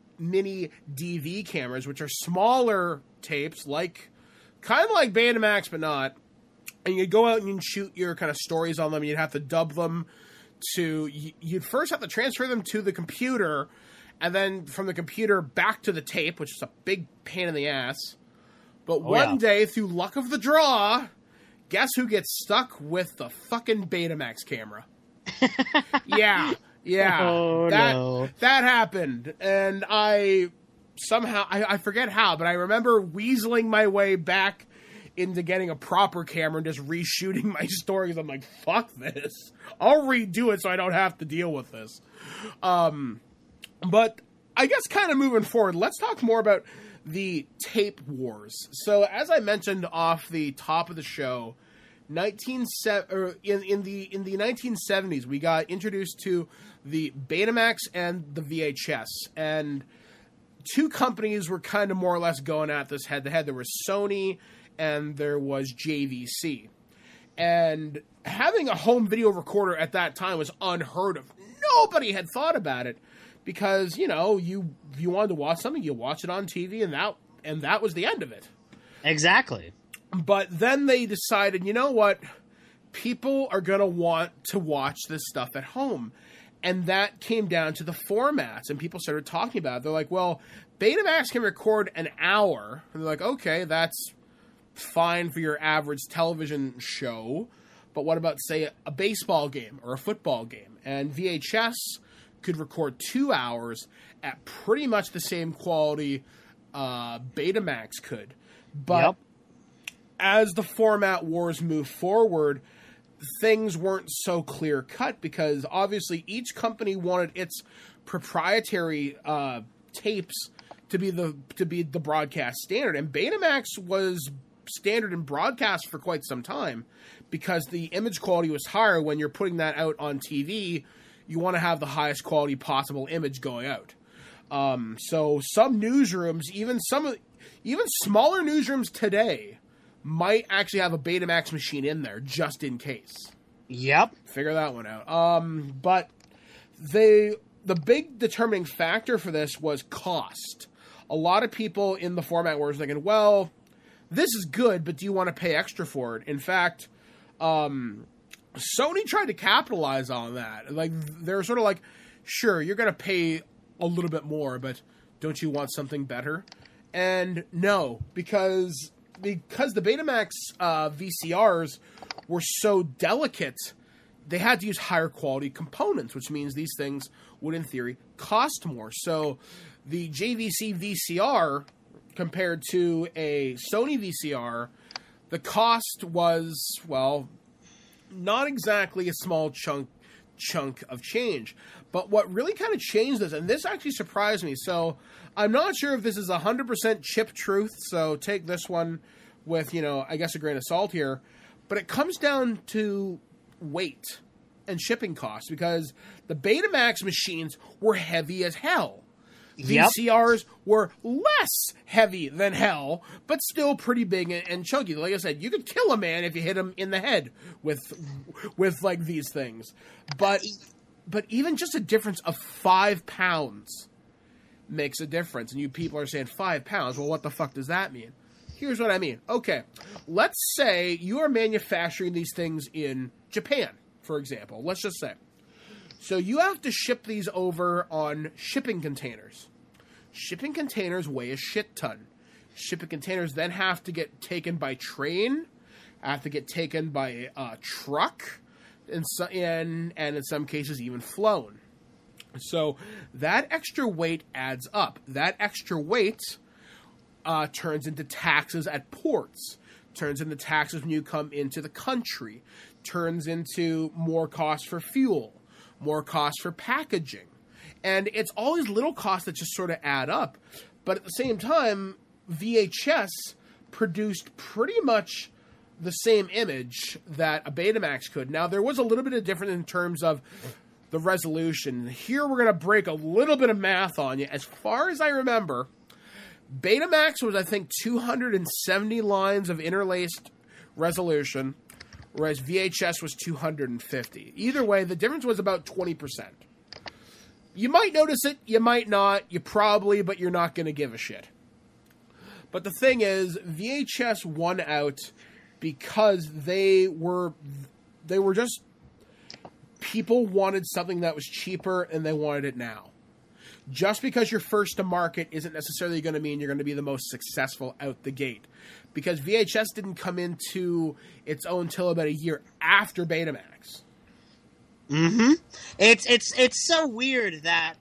DV cameras, which are smaller tapes, kind of like Betamax, but not. And you'd go out and you'd shoot your kind of stories on them, and you'd have to dub them you'd first have to transfer them to the computer, and then from the computer back to the tape, which is a big pain in the ass. But one day, through luck of the draw, guess who gets stuck with the fucking Betamax camera? Yeah. Oh, no. That happened. And I forget how, but I remember weaseling my way back into getting a proper camera and just reshooting my stories. I'm like, fuck this. I'll redo it so I don't have to deal with this. But I guess kind of moving forward, let's talk more about the tape wars. So as I mentioned off the top of the show, in the 1970s, we got introduced to the Betamax and the VHS, and two companies were kind of more or less going at this head to head. There was Sony and there was JVC, and having a home video recorder at that time was unheard of. Nobody had thought about it because, you know, if you wanted to watch something, you watch it on TV, and that was the end of it. Exactly. But then they decided, you know what? People are going to want to watch this stuff at home. And that came down to the formats, and people started talking about it. They're like, well, Betamax can record an hour. And they're like, okay, that's fine for your average television show. But what about, say, a baseball game or a football game? And VHS could record 2 hours at pretty much the same quality Betamax could. But as the format wars move forward, things weren't so clear cut because obviously each company wanted its proprietary tapes to be the broadcast standard, and Betamax was standard in broadcast for quite some time because the image quality was higher. When you're putting that out on TV, you want to have the highest quality possible image going out. So some newsrooms, even smaller newsrooms today, might actually have a Betamax machine in there just in case. Yep. Figure that one out. But the big determining factor for this was cost. A lot of people in the format were thinking, well, this is good, but do you want to pay extra for it? In fact, Sony tried to capitalize on that. Like, they're sort of like, sure, you're going to pay a little bit more, but don't you want something better? And no, because the Betamax VCRs were so delicate, they had to use higher quality components, which means these things would, in theory, cost more. So the JVC VCR, compared to a Sony VCR, the cost was, well, not exactly a small chunk of change. But what really kind of changed this, and this actually surprised me, so I'm not sure if this is 100% chip truth, so take this one with, I guess a grain of salt here, but it comes down to weight and shipping costs because the Betamax machines were heavy as hell. VCRs were less heavy than hell, but still pretty big and chunky. Like I said, you could kill a man if you hit him in the head with like these things. But even just a difference of 5 pounds makes a difference. And you people are saying 5 pounds. Well, what the fuck does that mean? Here's what I mean. Okay, let's say you are manufacturing these things in Japan, for example. Let's just say. So you have to ship these over on shipping containers. Shipping containers weigh a shit ton. Shipping containers then have to get taken by train, have to get taken by truck, and in some cases even flown. So that extra weight adds up. That extra weight turns into taxes at ports, turns into taxes when you come into the country, turns into more cost for fuel, more cost for packaging. And it's all these little costs that just sort of add up. But at the same time, VHS produced pretty much the same image that a Betamax could. Now, there was a little bit of difference in terms of the resolution. Here we're going to break a little bit of math on you. As far as I remember, Betamax was, I think, 270 lines of interlaced resolution, whereas VHS was 250. Either way, the difference was about 20%. You might notice it, you might not, you probably, but you're not going to give a shit. But the thing is, VHS won out because they were just people wanted something that was cheaper and they wanted it now. Just because you're first to market isn't necessarily going to mean you're going to be the most successful out the gate. Because VHS didn't come into its own till about a year after Betamax. Mm-hmm. It's so weird that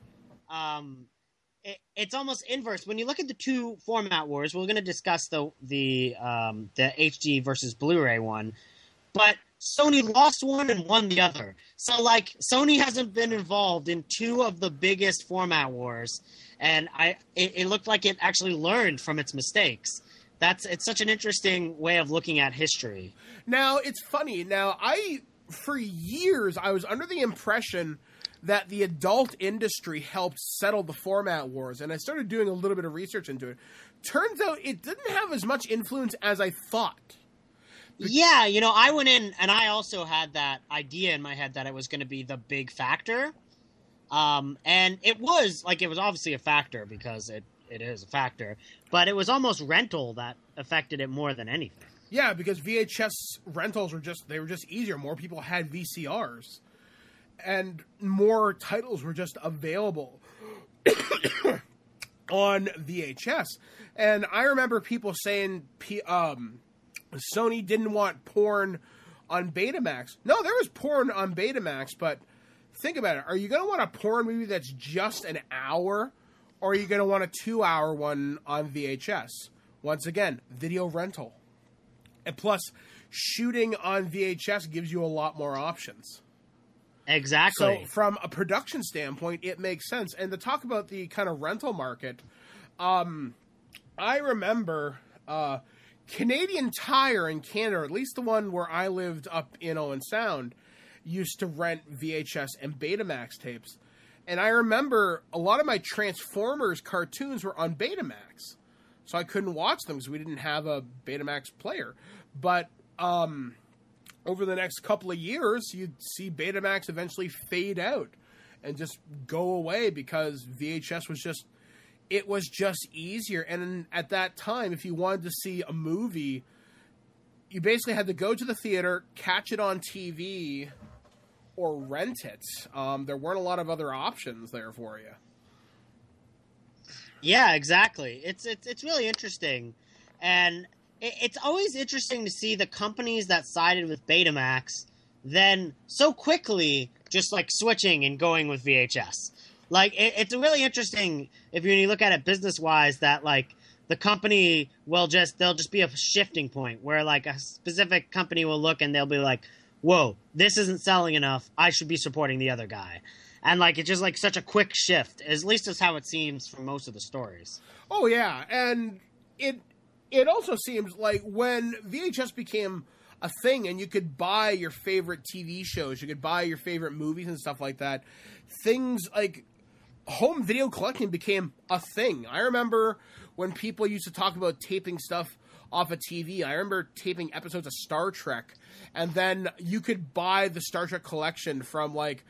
it's almost inverse. When you look at the two format wars, we're going to discuss the HD versus Blu-ray one, but Sony lost one and won the other. So, like, Sony hasn't been involved in two of the biggest format wars, and it looked like it actually learned from its mistakes. It's such an interesting way of looking at history. Now, it's funny. Now, for years, I was under the impression that the adult industry helped settle the format wars, and I started doing a little bit of research into it. Turns out it didn't have as much influence as I thought. Yeah, I went in and I also had that idea in my head that it was going to be the big factor. And it was obviously a factor because it is a factor, but it was almost rental that affected it more than anything. Yeah, because VHS rentals were just easier. More people had VCRs and more titles were just available on VHS. And I remember people saying, Sony didn't want porn on Betamax. No, there was porn on Betamax, but think about it. Are you going to want a porn movie that's just an hour, or are you going to want a 2-hour one on VHS? Once again, video rental. And plus, shooting on VHS gives you a lot more options. Exactly. So from a production standpoint, it makes sense. And to talk about the kind of rental market, I remember... Canadian Tire in Canada, or at least the one where I lived up in Owen Sound, used to rent VHS and Betamax tapes. And I remember a lot of my Transformers cartoons were on Betamax. So I couldn't watch them because we didn't have a Betamax player. But over the next couple of years, you'd see Betamax eventually fade out and just go away because VHS was just... It was just easier. And at that time, if you wanted to see a movie, you basically had to go to the theater, catch it on TV, or rent it. There weren't a lot of other options there for you. Yeah, exactly. It's really interesting. And it's always interesting to see the companies that sided with Betamax then so quickly just like switching and going with VHS. Like, it's really interesting if you look at it business-wise that, like, the company they'll just be a shifting point where, like, a specific company will look and they'll be like, whoa, this isn't selling enough. I should be supporting the other guy. And, like, it's just, like, such a quick shift. At least that's how it seems from most of the stories. Oh, yeah. And it also seems like when VHS became a thing and you could buy your favorite TV shows, you could buy your favorite movies and stuff like that, things like... home video collecting became a thing. I remember when people used to talk about taping stuff off a TV. I remember taping episodes of Star Trek, and then you could buy the Star Trek collection from like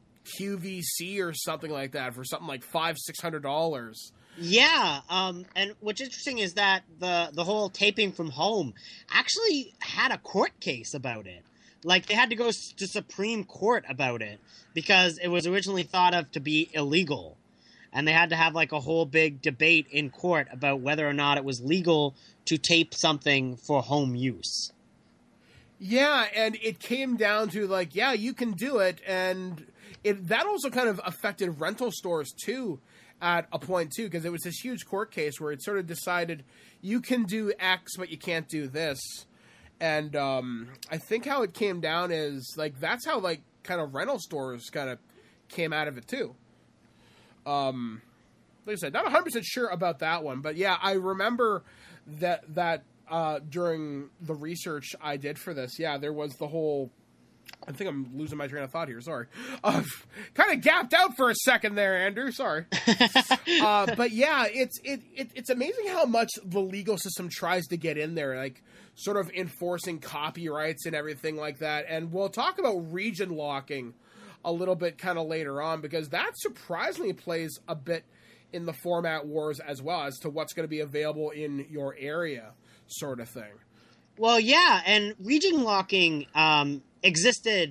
QVC or something like that for something like $500-$600. Yeah, and what's interesting is that the whole taping from home actually had a court case about it. Like, they had to go to Supreme Court about it because it was originally thought of to be illegal. And they had to have, like, a whole big debate in court about whether or not it was legal to tape something for home use. Yeah, and it came down to, like, yeah, you can do it. And that also kind of affected rental stores, too, at a point, too, because it was this huge court case where it sort of decided you can do X, but you can't do this. And I think how it came down is, like, that's how, like, kind of rental stores kind of came out of it, too. Like I said, not 100% sure about that one. But, yeah, I remember that during the research I did for this, yeah, there was the whole... I think I'm losing my train of thought here. Sorry. Kind of gapped out for a second there, Andrew. Sorry. But yeah, it's amazing how much the legal system tries to get in there, like sort of enforcing copyrights and everything like that. And we'll talk about region locking a little bit kind of later on, because that surprisingly plays a bit in the format wars as well as to what's going to be available in your area sort of thing. Well, yeah, and region locking existed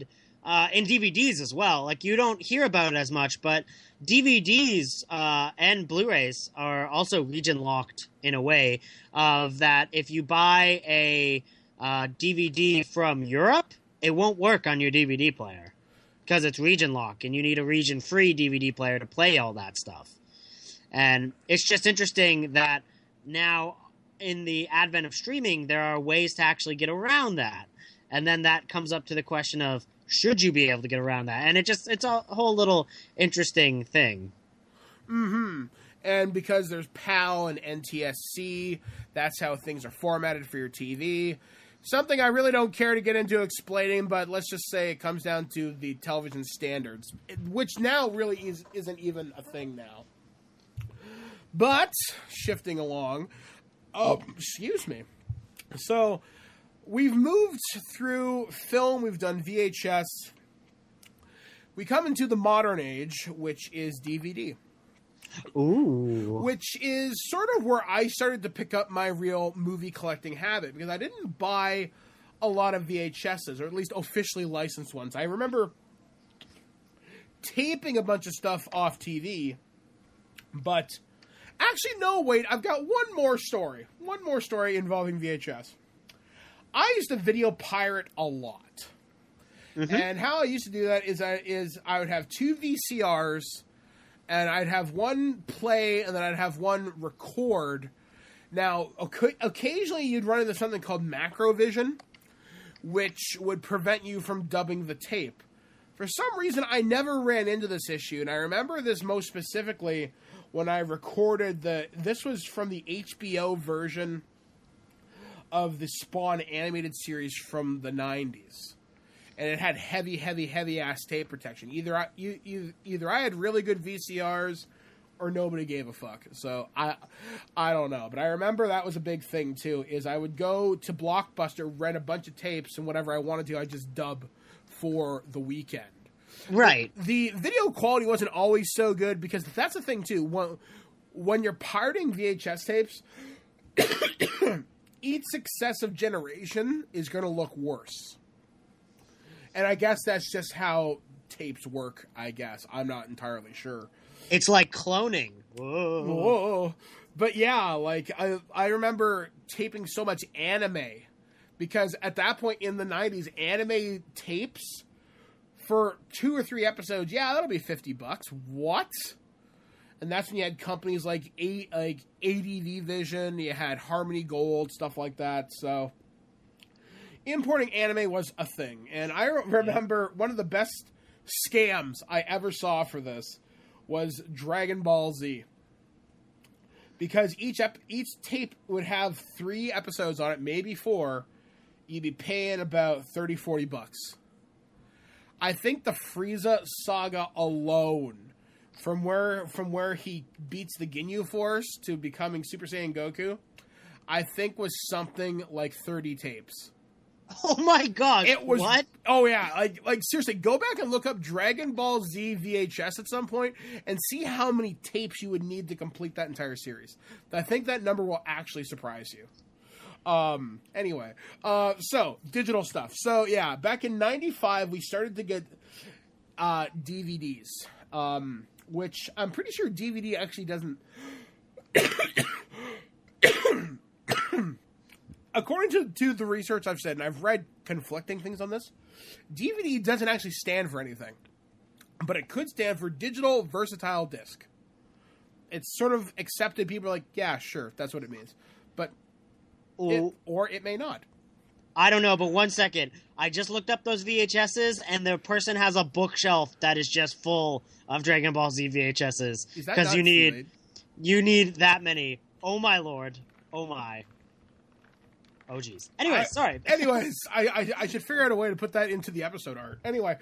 in DVDs as well. Like, you don't hear about it as much, but DVDs and Blu-rays are also region locked in a way of that if you buy a DVD from Europe, it won't work on your DVD player because it's region locked, and you need a region-free DVD player to play all that stuff. And it's just interesting that now, in the advent of streaming, there are ways to actually get around that. And then that comes up to the question of, should you be able to get around that? And it's a whole little interesting thing. Mm-hmm. And because there's PAL and NTSC, that's how things are formatted for your TV. Something I really don't care to get into explaining, but let's just say it comes down to the television standards, which now really isn't even a thing now. But, shifting along, excuse me. So, we've moved through film, we've done VHS. We come into the modern age, which is DVD. Ooh. Which is sort of where I started to pick up my real movie collecting habit, because I didn't buy a lot of VHSs, or at least officially licensed ones. I remember taping a bunch of stuff off TV, but actually, no, wait, I've got one more story involving VHS. I used to video pirate a lot. Mm-hmm. And how I used to do that is I would have 2 VCRs, and I'd have one play, and then I'd have one record. Now, occasionally you'd run into something called Macrovision, which would prevent you from dubbing the tape. For some reason, I never ran into this issue, and I remember this most specifically when I recorded this was from the HBO version of the Spawn animated series from the 90s. And it had heavy ass tape protection. Either I had really good VCRs or nobody gave a fuck. So I don't know, but I remember that was a big thing too. Is I would go to Blockbuster, rent a bunch of tapes, and whatever I wanted to, I just dub for the weekend. Right. The video quality wasn't always so good because that's the thing too. When you're pirating VHS tapes, each successive generation is going to look worse. And I guess that's just how tapes work, I guess. I'm not entirely sure. It's like cloning. Whoa. But yeah, like, I remember taping so much anime. Because at that point in the 90s, anime tapes for 2 or 3 episodes, yeah, that'll be $50. What? And that's when you had companies like ADV Vision, you had Harmony Gold, stuff like that, so importing anime was a thing. And I remember one of the best scams I ever saw for this was Dragon Ball Z. Because each tape would have 3 episodes on it, maybe 4. You'd be paying about $30-$40. I think the Frieza saga alone, from where he beats the Ginyu Force to becoming Super Saiyan Goku, I think was something like 30 tapes. Oh my god! It was what? Oh yeah, like seriously, go back and look up Dragon Ball Z VHS at some point and see how many tapes you would need to complete that entire series. I think that number will actually surprise you. Anyway, so digital stuff. So yeah, back in '95 we started to get DVDs, which I'm pretty sure DVD actually doesn't. According to the research I've said, and I've read conflicting things on this, DVD doesn't actually stand for anything. But it could stand for Digital Versatile Disc. It's sort of accepted. People are like, yeah, sure, that's what it means. But or it may not. I don't know, but 1 second. I just looked up those VHSs, and the person has a bookshelf that is just full of Dragon Ball Z VHSs. Because you need that many. Oh my lord. Oh my. Oh geez. Anyway, sorry. Anyways, I should figure out a way to put that into the episode art. Anyway,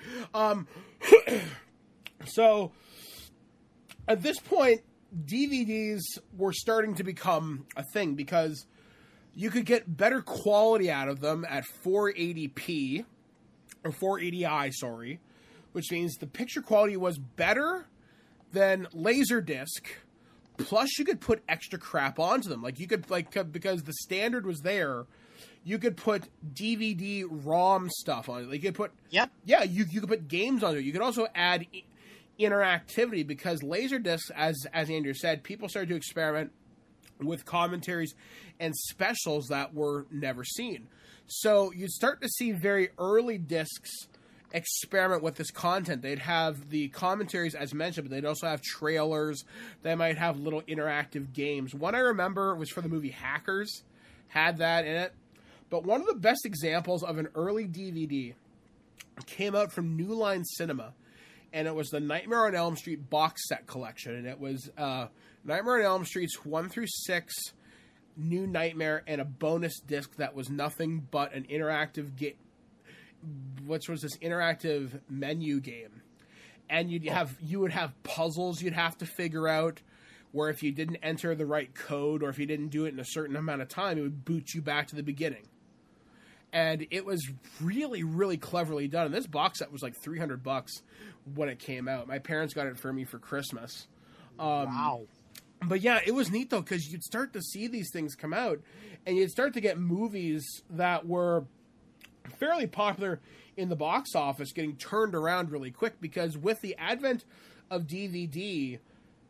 so at this point, DVDs were starting to become a thing because you could get better quality out of them at 480p or 480i, sorry, which means the picture quality was better than Laserdisc, Plus, you could put extra crap onto them. Like, you could, because the standard was there, you could put DVD ROM stuff on it. Like, you could put... Yep. Yeah, you could put games on it. You could also add interactivity, because Laserdisc, as Andrew said, people started to experiment with commentaries and specials that were never seen. So you'd start to see very early discs experiment with this content. They'd have the commentaries, as mentioned, but they'd also have trailers. They might have little interactive games. One I remember was for the movie Hackers, had that in it. But one of the best examples of an early DVD came out from New Line Cinema, and it was the Nightmare on Elm Street box set collection. And it was Nightmare on Elm Street's 1 through 6, New Nightmare, and a bonus disc that was nothing but an interactive game, which was this interactive menu game. And you would have puzzles you'd have to figure out, where if you didn't enter the right code, or if you didn't do it in a certain amount of time, it would boot you back to the beginning. And it was really, really cleverly done. And this box set was like $300 when it came out. My parents got it for me for Christmas. Wow. But yeah, it was neat though, because you'd start to see these things come out, and you'd start to get movies that were fairly popular in the box office getting turned around really quick, because with the advent of DVD,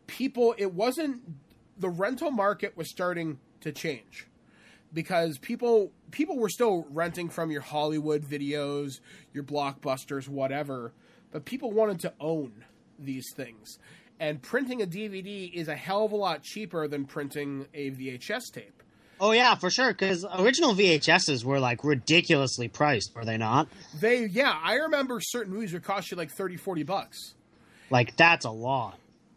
the rental market was starting to change, because people were still renting from your Hollywood videos, your Blockbusters, whatever, but people wanted to own these things. And printing a DVD is a hell of a lot cheaper than printing a VHS tape. Oh, yeah, for sure, because original VHSs were, like, ridiculously priced, were they not? I remember certain movies would cost you, like, $30-$40. Like, that's a lot.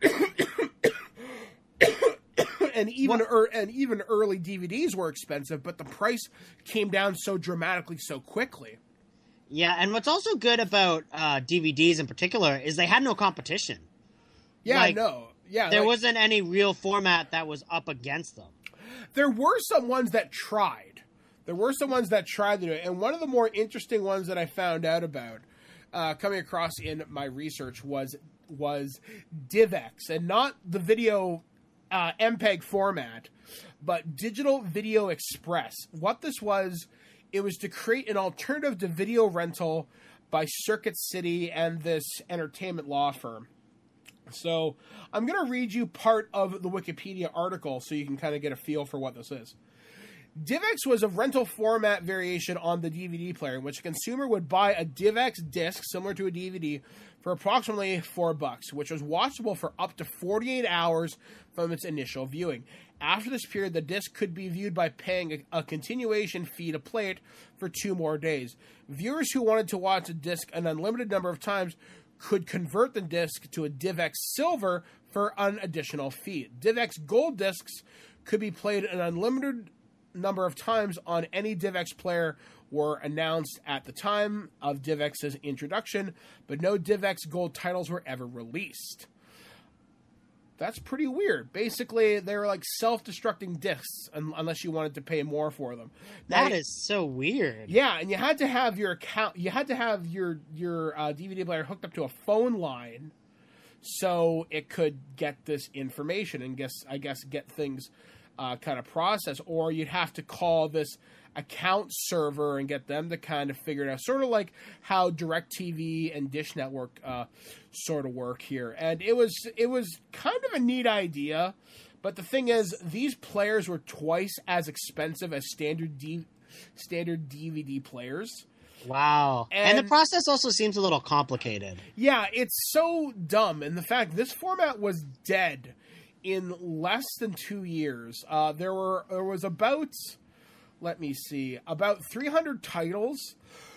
And even early DVDs were expensive, but the price came down so dramatically so quickly. Yeah, and what's also good about DVDs in particular is they had no competition. Yeah, like, no. Yeah, there wasn't any real format that was up against them. There were some ones that tried. To do it. And one of the more interesting ones that I found out about coming across in my research was DivX, and not the video MPEG format, but Digital Video Express. What this was, it was to create an alternative to video rental by Circuit City and this entertainment law firm. So I'm going to read you part of the Wikipedia article so you can kind of get a feel for what this is. DivX was a rental format variation on the DVD player, in which a consumer would buy a DivX disc similar to a DVD for approximately $4, which was watchable for up to 48 hours from its initial viewing. After this period, the disc could be viewed by paying a continuation fee to play it for 2 more days. Viewers who wanted to watch a disc an unlimited number of times could convert the disc to a DivX Silver for an additional fee. DivX Gold discs could be played an unlimited number of times on any DivX player were announced at the time of DivX's introduction, but no DivX Gold titles were ever released. That's pretty weird. Basically, they were like self-destructing discs unless you wanted to pay more for them. That is so weird. Yeah, and you had to have your account. You had to have your DVD player hooked up to a phone line, so it could get this information and I guess get things kind of processed. Or you'd have to call this account server and get them to kind of figure it out, sort of like how DirecTV and Dish Network sort of work here. And it was kind of a neat idea, but the thing is, these players were twice as expensive as standard DVD players. Wow. And the process also seems a little complicated. Yeah, it's so dumb. And the fact this format was dead in less than 2 years. There was about, let me see, about 300 titles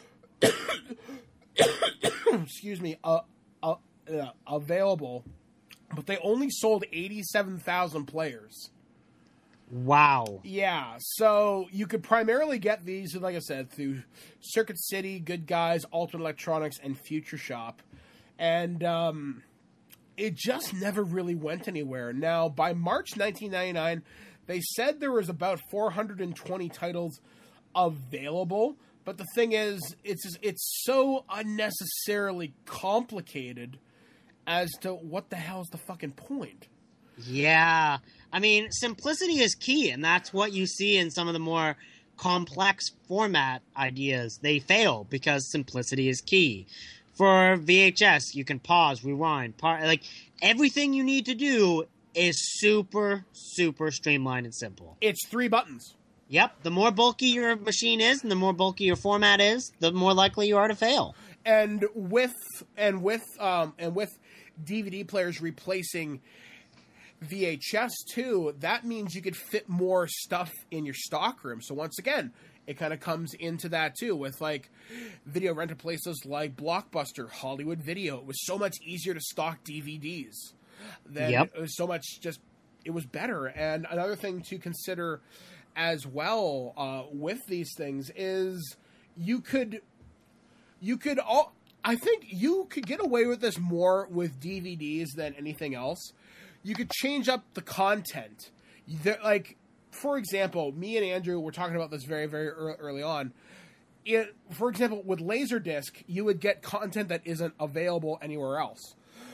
excuse me, available, but they only sold 87,000 players. Wow. Yeah, so you could primarily get these, like I said, through Circuit City, Good Guys, Ultimate Electronics, and Future Shop. And it just never really went anywhere. Now, by March 1999, they said there was about 420 titles available, but the thing is, it's so unnecessarily complicated as to what the hell is the fucking point. Yeah. I mean, simplicity is key, and that's what you see in some of the more complex format ideas. They fail because simplicity is key. For VHS, you can pause, rewind, like everything you need to do is super, super streamlined and simple. It's 3 buttons. Yep. The more bulky your machine is, and the more bulky your format is, the more likely you are to fail. And with DVD players replacing VHS too, that means you could fit more stuff in your stock room. So once again, it kind of comes into that too with like video rental places like Blockbuster, Hollywood Video. It was so much easier to stock DVDs. Then it was so much it was better. And another thing to consider as well with these things is I think you could get away with this more with DVDs than anything else. You could change up the content. Like, for example, me and Andrew were talking about this very, very early on. For example, with Laserdisc, you would get content that isn't available anywhere else.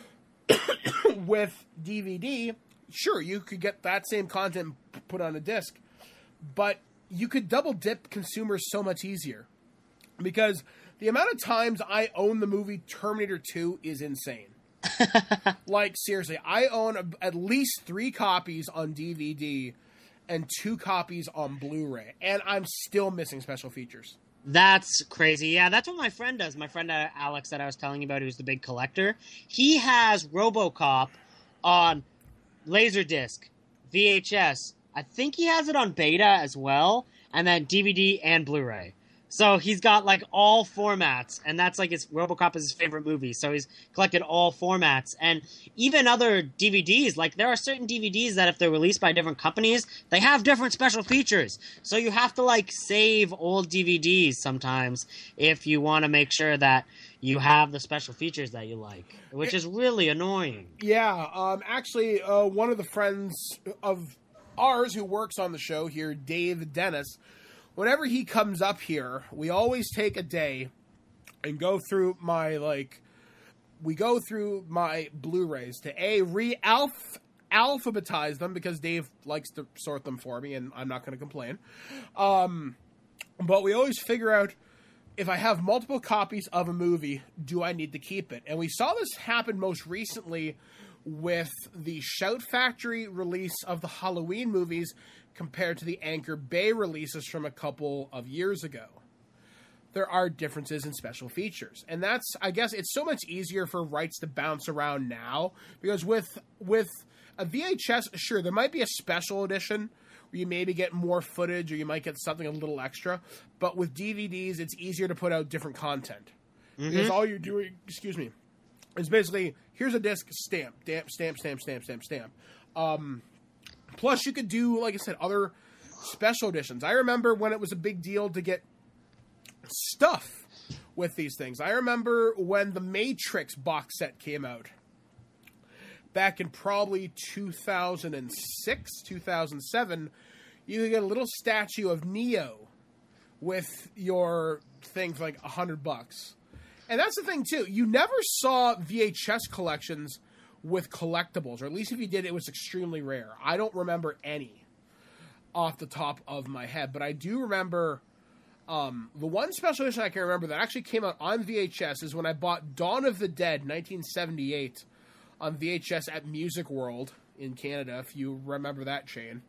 With DVD, sure, you could get that same content put on a disc, but you could double dip consumers so much easier. Because the amount of times I own the movie Terminator 2 is insane. Like, seriously, I own at least 3 copies on DVD and 2 copies on Blu-ray, and I'm still missing special features. That's crazy. Yeah, that's what my friend does. My friend Alex that I was telling you about, who's the big collector, he has RoboCop on Laserdisc, VHS. I think he has it on Beta as well, and then DVD and Blu-ray. So he's got like all formats, and that's like RoboCop is his favorite movie. So he's collected all formats, and even other DVDs. Like there are certain DVDs that if they're released by different companies, they have different special features. So you have to like save old DVDs sometimes if you want to make sure that you have the special features that you like, which is really annoying. Yeah, actually, one of the friends of ours who works on the show here, Dave Dennis. Whenever he comes up here, we always take a day and go through my Blu-rays to alphabetize them, because Dave likes to sort them for me, and I'm not going to complain. But we always figure out, if I have multiple copies of a movie, do I need to keep it? And we saw this happen most recently with the Shout Factory release of the Halloween movies compared to the Anchor Bay releases from a couple of years ago. There are differences in special features. And that's, I guess, it's so much easier for rights to bounce around now, because with a VHS, sure, there might be a special edition where you maybe get more footage or you might get something a little extra. But with DVDs, it's easier to put out different content. Mm-hmm. Because all you're doing, is basically, here's a disc, stamp. Plus, you could do, like I said, other special editions. I remember when it was a big deal to get stuff with these things. I remember when the Matrix box set came out. Back in probably 2006, 2007, you could get a little statue of Neo with your thing for like $100. And that's the thing, too. You never saw VHS collections with collectibles, or at least if you did, it was extremely rare. I don't remember any off the top of my head, but I do remember the one special edition I can remember that actually came out on VHS is when I bought Dawn of the Dead 1978 on VHS at Music World in Canada, if you remember that chain.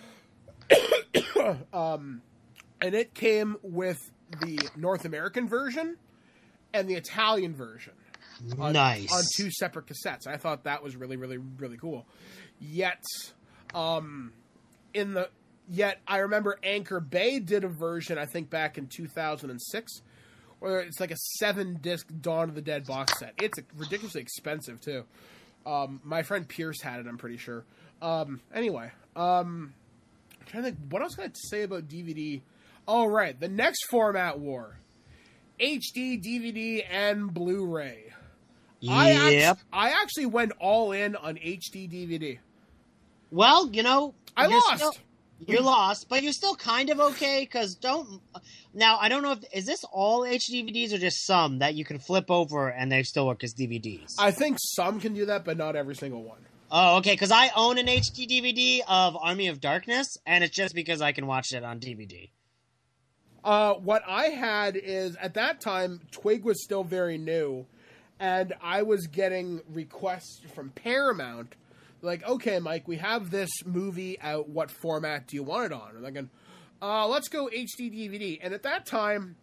And it came with the North American version and the Italian version. Nice. On 2 separate cassettes. I thought that was really, really, really cool. Yet, I remember Anchor Bay did a version, I think back in 2006, where it's like a 7-disc Dawn of the Dead box set. It's ridiculously expensive, too. My friend Pierce had it, I'm pretty sure. Anyway, I'm trying to think, what else can I say about DVD? Oh, right, the next format war. HD, DVD, and Blu-ray. Yep. I actually went all in on HD DVD. Well, you know, I lost. You're lost, but you're still kind of okay, because now, I don't know is this all HD DVDs or just some that you can flip over and they still work as DVDs? I think some can do that, but not every single one. Oh, okay, because I own an HD DVD of Army of Darkness, and it's just because I can watch it on DVD. What I had is, at that time, Twig was still very new, and I was getting requests from Paramount, like, okay, Mike, we have this movie out, what format do you want it on? And I'm going, let's go HD DVD. And at that time,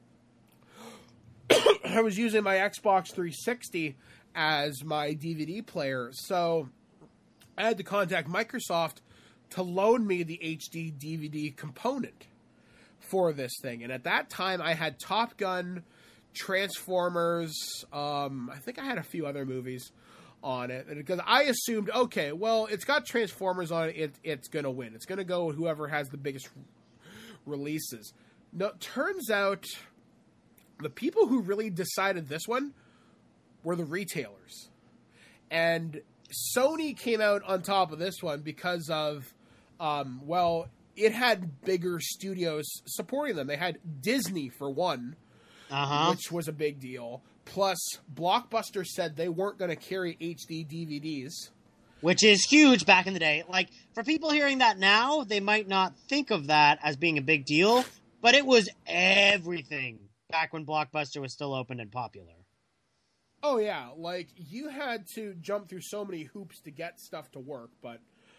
I was using my Xbox 360 as my DVD player, so I had to contact Microsoft to loan me the HD DVD component for this thing. And at that time, I had Top Gun, Transformers, I think I had a few other movies on it. Because I assumed, okay, well, it's got Transformers on it, it's going to win. It's going to go with whoever has the biggest releases. No, it turns out the people who really decided this one were the retailers. And Sony came out on top of this one because of, it had bigger studios supporting them. They had Disney, for one, which was a big deal. Plus, Blockbuster said they weren't going to carry HD DVDs. Which is huge back in the day. Like, for people hearing that now, they might not think of that as being a big deal, but it was everything back when Blockbuster was still open and popular. Oh, yeah. Like, you had to jump through so many hoops to get stuff to work, but,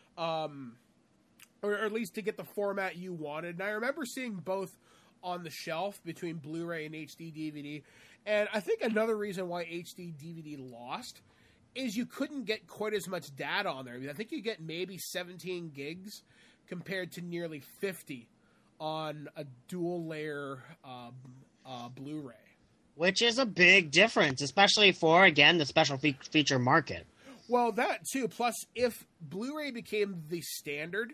or at least to get the format you wanted. And I remember seeing both on the shelf between Blu-ray and HD DVD. And I think another reason why HD DVD lost is you couldn't get quite as much data on there. I mean, I think you get maybe 17 gigs compared to nearly 50 on a dual-layer Blu-ray. Which is a big difference, especially for, again, the special feature market. Well, that too. Plus, if Blu-ray became the standard,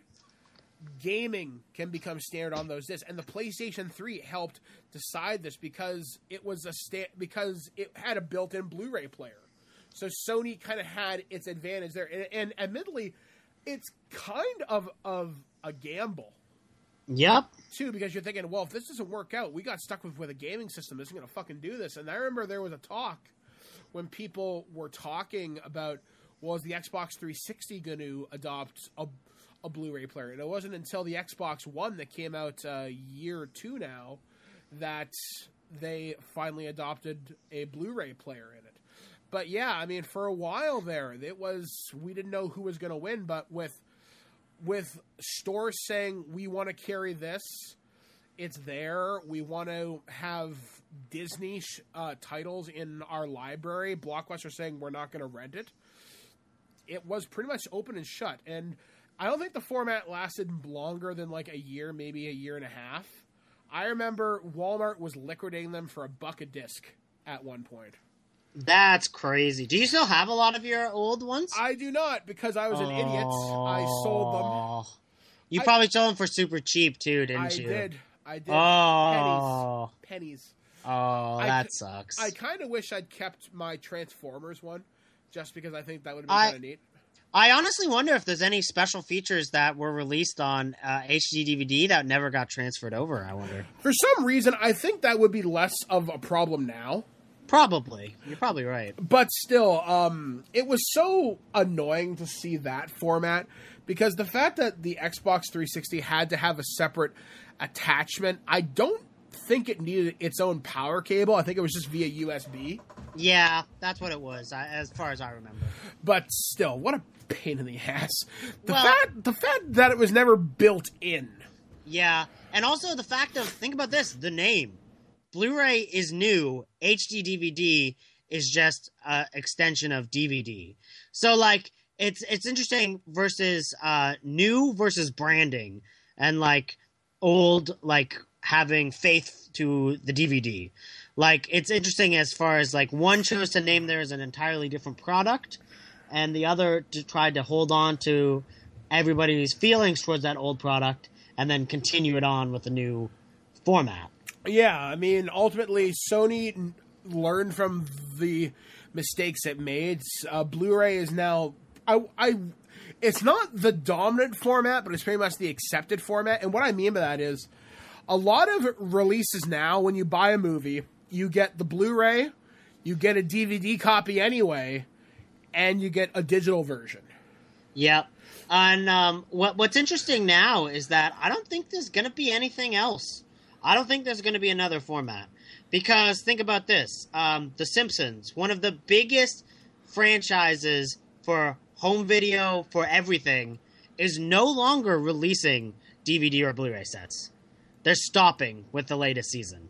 gaming can become standard on those discs. And the PlayStation 3 helped decide this because it was because it had a built-in Blu-ray player. So Sony kind of had its advantage there. And admittedly, it's kind of a gamble. Yep. Too, because you're thinking, well, if this doesn't work out, we got stuck with a gaming system. This isn't going to fucking do this. And I remember there was a talk when people were talking about, well, is the Xbox 360 going to adopt a Blu-ray player? And it wasn't until the Xbox One that came out a year or two now that they finally adopted a Blu-ray player in it. But yeah, I mean, for a while there, we didn't know who was going to win, but with stores saying, we want to carry this, it's there, we want to have Disney titles in our library, Blockbuster saying we're not going to rent it, it was pretty much open and shut. And I don't think the format lasted longer than like a year, maybe a year and a half. I remember Walmart was liquidating them for $1 a disc at one point. That's crazy. Do you still have a lot of your old ones? I do not, because I was an idiot. I sold them. You probably sold them for super cheap, too, didn't you? I did. Oh. Pennies. Oh, that sucks. I kind of wish I'd kept my Transformers one, just because I think that would have been kind of neat. I honestly wonder if there's any special features that were released on HD DVD that never got transferred over, I wonder. For some reason, I think that would be less of a problem now. Probably. You're probably right. But still, it was so annoying to see that format, because the fact that the Xbox 360 had to have a separate attachment, I don't think it needed its own power cable. I think it was just via USB. Yeah, that's what it was, as far as I remember. But still, what a pain in the ass. The fact that it was never built in. Yeah, and also the fact of, think about this, the name. Blu-ray is new, HD DVD is just an extension of DVD. So, like, it's interesting versus new versus branding, and, like, old, like, having faith to the DVD. Like, it's interesting as far as, like, one chose to name theirs an entirely different product, and the other tried to hold on to everybody's feelings towards that old product, and then continue it on with a new format. Yeah, I mean, ultimately, Sony learned from the mistakes it made. Blu-ray is now... it's not the dominant format, but it's pretty much the accepted format. And what I mean by that is, a lot of releases now, when you buy a movie, you get the Blu-ray, you get a DVD copy anyway, and you get a digital version. Yep. And what's interesting now is that I don't think there's going to be anything else. I don't think there's going to be another format. Because think about this. The Simpsons, one of the biggest franchises for home video, for everything, is no longer releasing DVD or Blu-ray sets. They're stopping with the latest season.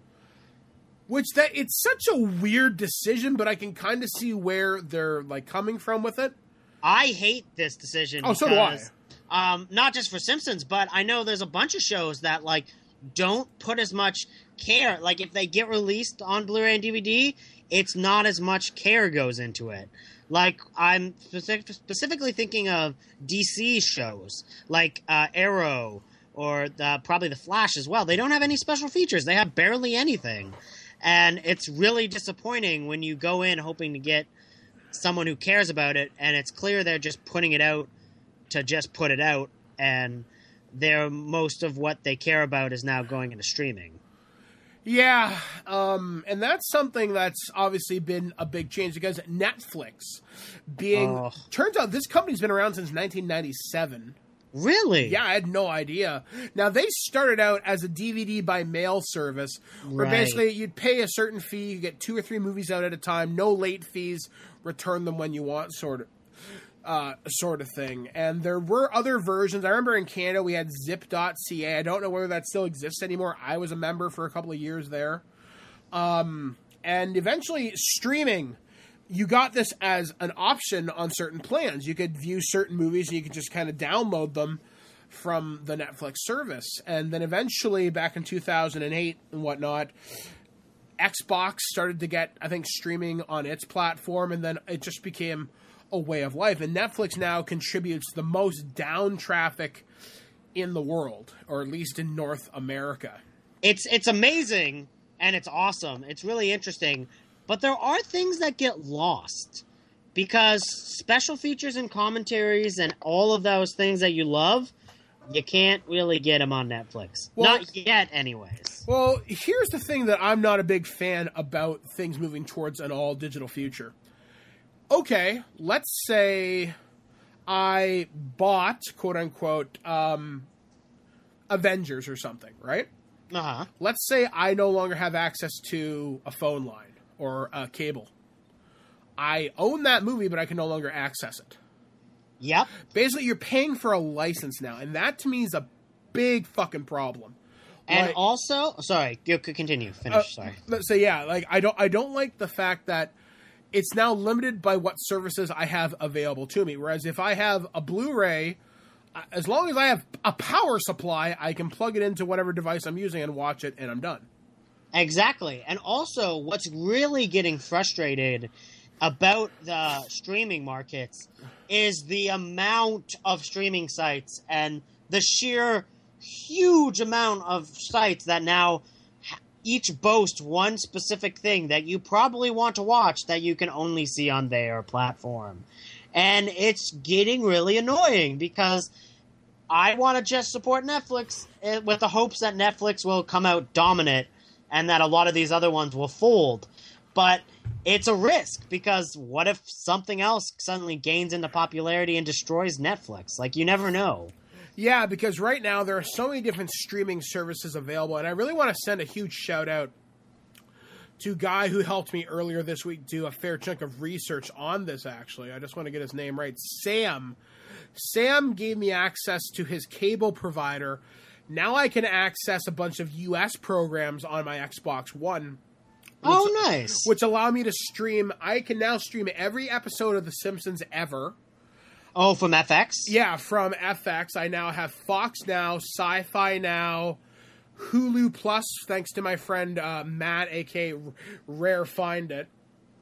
It's such a weird decision, but I can kind of see where they're like coming from with it. I hate this decision. Oh, so do I. Not just for Simpsons, but I know there's a bunch of shows that like don't put as much care. Like if they get released on Blu-ray and DVD, it's not as much care goes into it. Like I'm specifically thinking of DC shows like Arrow or probably The Flash as well. They don't have any special features. They have barely anything. And it's really disappointing when you go in hoping to get someone who cares about it, and it's clear they're just putting it out to just put it out, and most of what they care about is now going into streaming. Yeah, and that's something that's obviously been a big change because Netflix turns out this company's been around since 1997. Really? Yeah, I had no idea. Now, they started out as a DVD by mail service where basically you'd pay a certain fee, you get 2 or 3 movies out at a time, no late fees, return them when you want, sort of thing. And there were other versions. I remember in Canada we had zip.ca. I don't know whether that still exists anymore. I was a member for a couple of years there. And eventually streaming, you got this as an option on certain plans. You could view certain movies and you could just kind of download them from the Netflix service. And then eventually, back in 2008 and whatnot, Xbox started to get, I think, streaming on its platform, and then it just became a way of life. And Netflix now contributes the most down traffic in the world, or at least in North America. It's amazing, and it's awesome. It's really interesting. But there are things that get lost because special features and commentaries and all of those things that you love, you can't really get them on Netflix. Well, not yet, anyways. Well, here's the thing that I'm not a big fan about things moving towards an all-digital future. Okay, let's say I bought, quote-unquote, Avengers or something, right? Uh-huh. Let's say I no longer have access to a phone line or a cable. I own that movie, but I can no longer access it. Yep. Basically, you're paying for a license now, and that to me is a big fucking problem. And also, sorry, you could continue. Finish. Sorry. So yeah, like I don't like the fact that it's now limited by what services I have available to me. Whereas if I have a Blu-ray, as long as I have a power supply, I can plug it into whatever device I'm using and watch it, and I'm done. Exactly. And also, what's really getting frustrated about the streaming markets is the amount of streaming sites and the sheer huge amount of sites that now each boast one specific thing that you probably want to watch that you can only see on their platform. And it's getting really annoying because I want to just support Netflix with the hopes that Netflix will come out dominant and that a lot of these other ones will fold. But it's a risk, because what if something else suddenly gains into popularity and destroys Netflix? Like, you never know. Yeah, because right now there are so many different streaming services available, and I really want to send a huge shout-out to a guy who helped me earlier this week do a fair chunk of research on this, actually. I just want to get his name right. Sam. Sam gave me access to his cable provider. Now I can access a bunch of U.S. programs on my Xbox One. Nice. Which allow me to stream. I can now stream every episode of The Simpsons ever. Oh, from FX? Yeah, from FX. I now have Fox Now, Sci-Fi Now, Hulu Plus, thanks to my friend Matt, a.k.a. Rare Find It.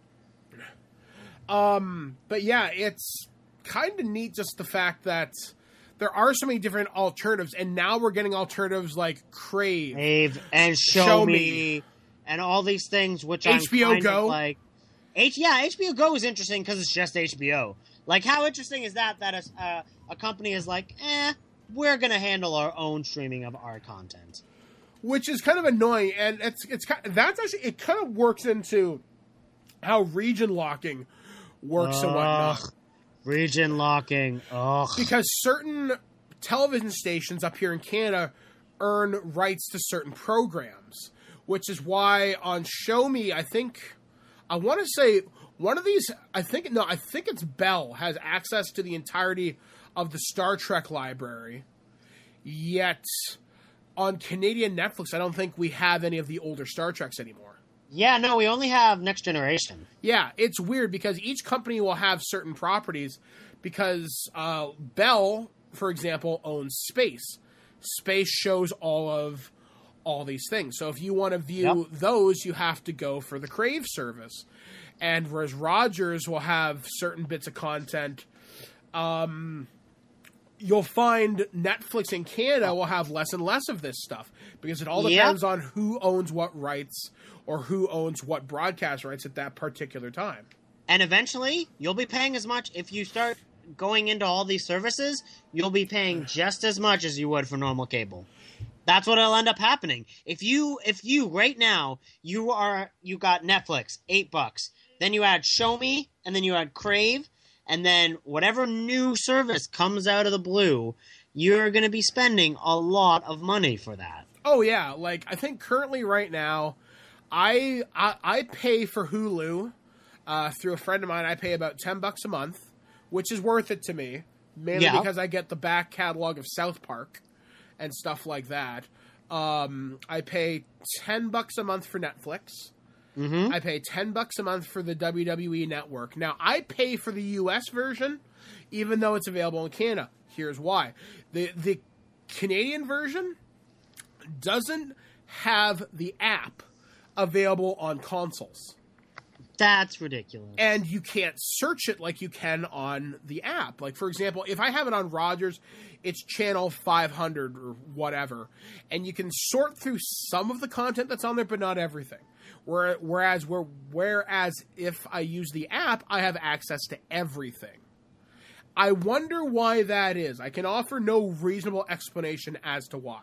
But yeah, it's kind of neat just the fact that there are so many different alternatives, and now we're getting alternatives like Crave and Show Me, and all these things, which HBO I'm Go. Like, HBO Go is interesting because it's just HBO. Like, how interesting is that a company is like, we're going to handle our own streaming of our content, which is kind of annoying, and it kind of works into how region locking works and whatnot. Region locking. Ugh. Because certain television stations up here in Canada earn rights to certain programs, which is why on Show Me, I want to say one of these, I think it's Bell has access to the entirety of the Star Trek library. Yet on Canadian Netflix, I don't think we have any of the older Star Treks anymore. Yeah, no, we only have Next Generation. Yeah, it's weird because each company will have certain properties because Bell, for example, owns Space. Space shows all these things. So if you want to view those, you have to go for the Crave service. And whereas Rogers will have certain bits of content, you'll find Netflix in Canada will have less and less of this stuff because it all depends on who owns what rights or who owns what broadcast rights at that particular time. And eventually, you'll be paying as much. If you start going into all these services, you'll be paying just as much as you would for normal cable. That's what will end up happening. If you right now, you got Netflix, $8, then you add Show Me, and then you add Crave, and then whatever new service comes out of the blue, you're going to be spending a lot of money for that. Oh yeah, like I think currently right now, I pay for Hulu through a friend of mine. I pay about $10 a month, which is worth it to me, mainly because I get the back catalog of South Park and stuff like that. I pay $10 a month for Netflix. Mm-hmm. I pay $10 a month for the WWE Network. Now, I pay for the U.S. version, even though it's available in Canada. Here's why. The Canadian version doesn't have the app available on consoles. That's ridiculous. And you can't search it like you can on the app. Like, for example, if I have it on Rogers, it's channel 500 or whatever. And you can sort through some of the content that's on there, but not everything. Whereas if I use the app, I have access to everything. I wonder why that is. I can offer no reasonable explanation as to why.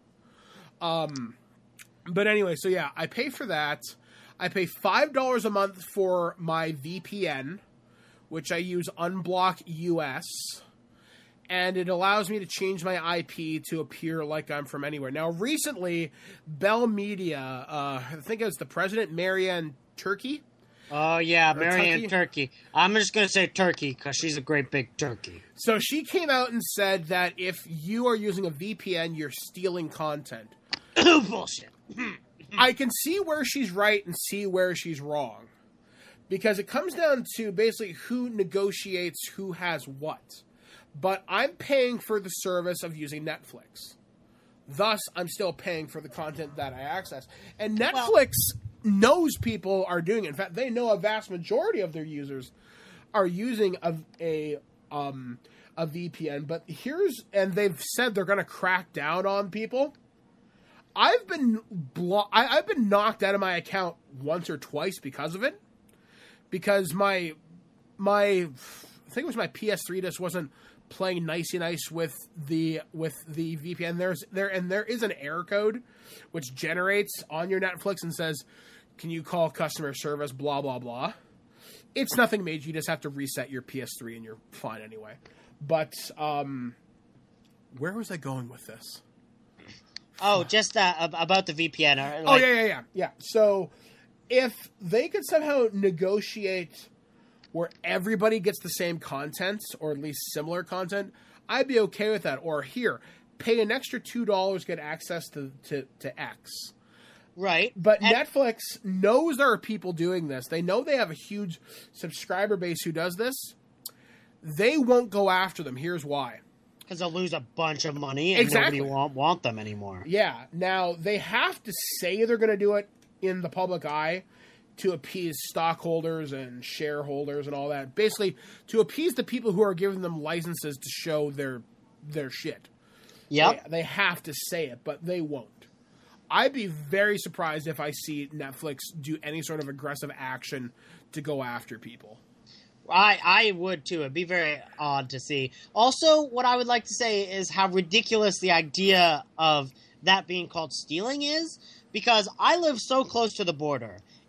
But anyway, so yeah, I pay for that. I pay $5 a month for my VPN, which I use Unblock US, and it allows me to change my IP to appear like I'm from anywhere. Now, recently, Bell Media, I think it was the president, Marianne Turkey. Oh, yeah, Marianne Turkey. I'm just going to say Turkey because she's a great big turkey. So she came out and said that if you are using a VPN, you're stealing content. Bullshit. I can see where she's right and see where she's wrong. Because it comes down to basically who negotiates who has what. But I'm paying for the service of using Netflix. Thus, I'm still paying for the content that I access. And Netflix knows people are doing it. In fact, they know a vast majority of their users are using a VPN. But and they've said they're going to crack down on people. I've been knocked out of my account once or twice because of it. Because my I think it was my PS3 just wasn't playing nicey nice with the VPN. There is an error code which generates on your Netflix and says, "Can you call customer service?" Blah blah blah. It's nothing major. You just have to reset your PS3 and you're fine anyway. But where was I going with this? Oh, just about the VPN. Yeah. So if they could somehow negotiate where everybody gets the same content, or at least similar content, I'd be okay with that. Or here, pay an extra $2, get access to X. Right. But Netflix knows there are people doing this. They know they have a huge subscriber base who does this. They won't go after them. Here's why. Because they'll lose a bunch of money and nobody won't want them anymore. Yeah. Now, they have to say they're going to do it in the public eye to appease stockholders and shareholders and all that. Basically, to appease the people who are giving them licenses to show their shit. Yep. They have to say it, but they won't. I'd be very surprised if I see Netflix do any sort of aggressive action to go after people. I would too. It'd be very odd to see. Also, what I would like to say is how ridiculous the idea of that being called stealing is, because I live so close to the border.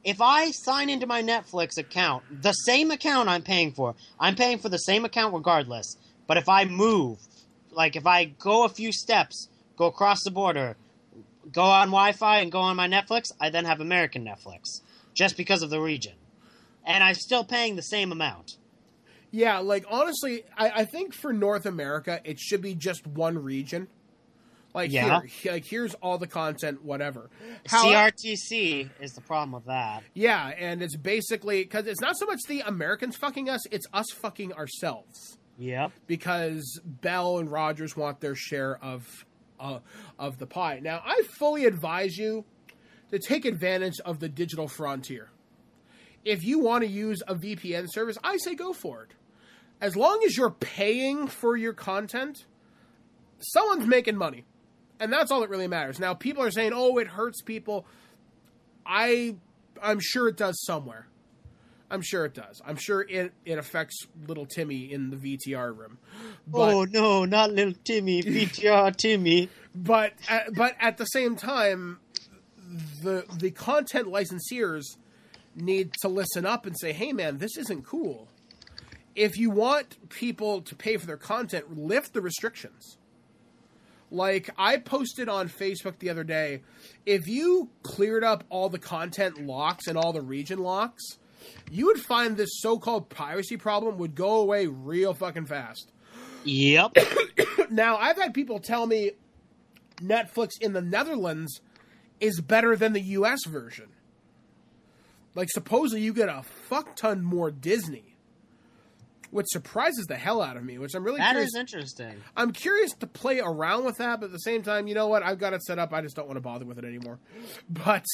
if I sign into my Netflix account, the same account I'm paying for the same account regardless. But if I move, like if I go a few steps, go across the border, go on Wi-Fi and go on my Netflix, I then have American Netflix just because of the region. And I'm still paying the same amount. Yeah, like, honestly, I think for North America, it should be just one region. Like, Yeah. here's all the content, whatever. CRTC is the problem with that. Yeah, and it's basically, because it's not so much the Americans fucking us, it's us fucking ourselves. Yep. Because Bell and Rogers want their share of the pie. Now, I fully advise you to take advantage of the digital frontier. If you want to use a VPN service, I say go for it. As long as you're paying for your content, someone's making money. And that's all that really matters. Now, people are saying, oh, it hurts people. I'm sure it does somewhere. I'm sure it does. I'm sure it affects little Timmy in the VTR room. But, oh, no, not little Timmy, VTR Timmy. But at the same time, the content licenseers need to listen up and say, hey, man, this isn't cool. If you want people to pay for their content, lift the restrictions. Like, I posted on Facebook the other day, if you cleared up all the content locks and all the region locks, you would find this so-called piracy problem would go away real fucking fast. Yep. Now, I've had people tell me Netflix in the Netherlands is better than the US version. Like, supposedly you get a fuck ton more Disney, which surprises the hell out of me, which I'm really curious. That is interesting. I'm curious to play around with that, but at the same time, you know what? I've got it set up. I just don't want to bother with it anymore. But,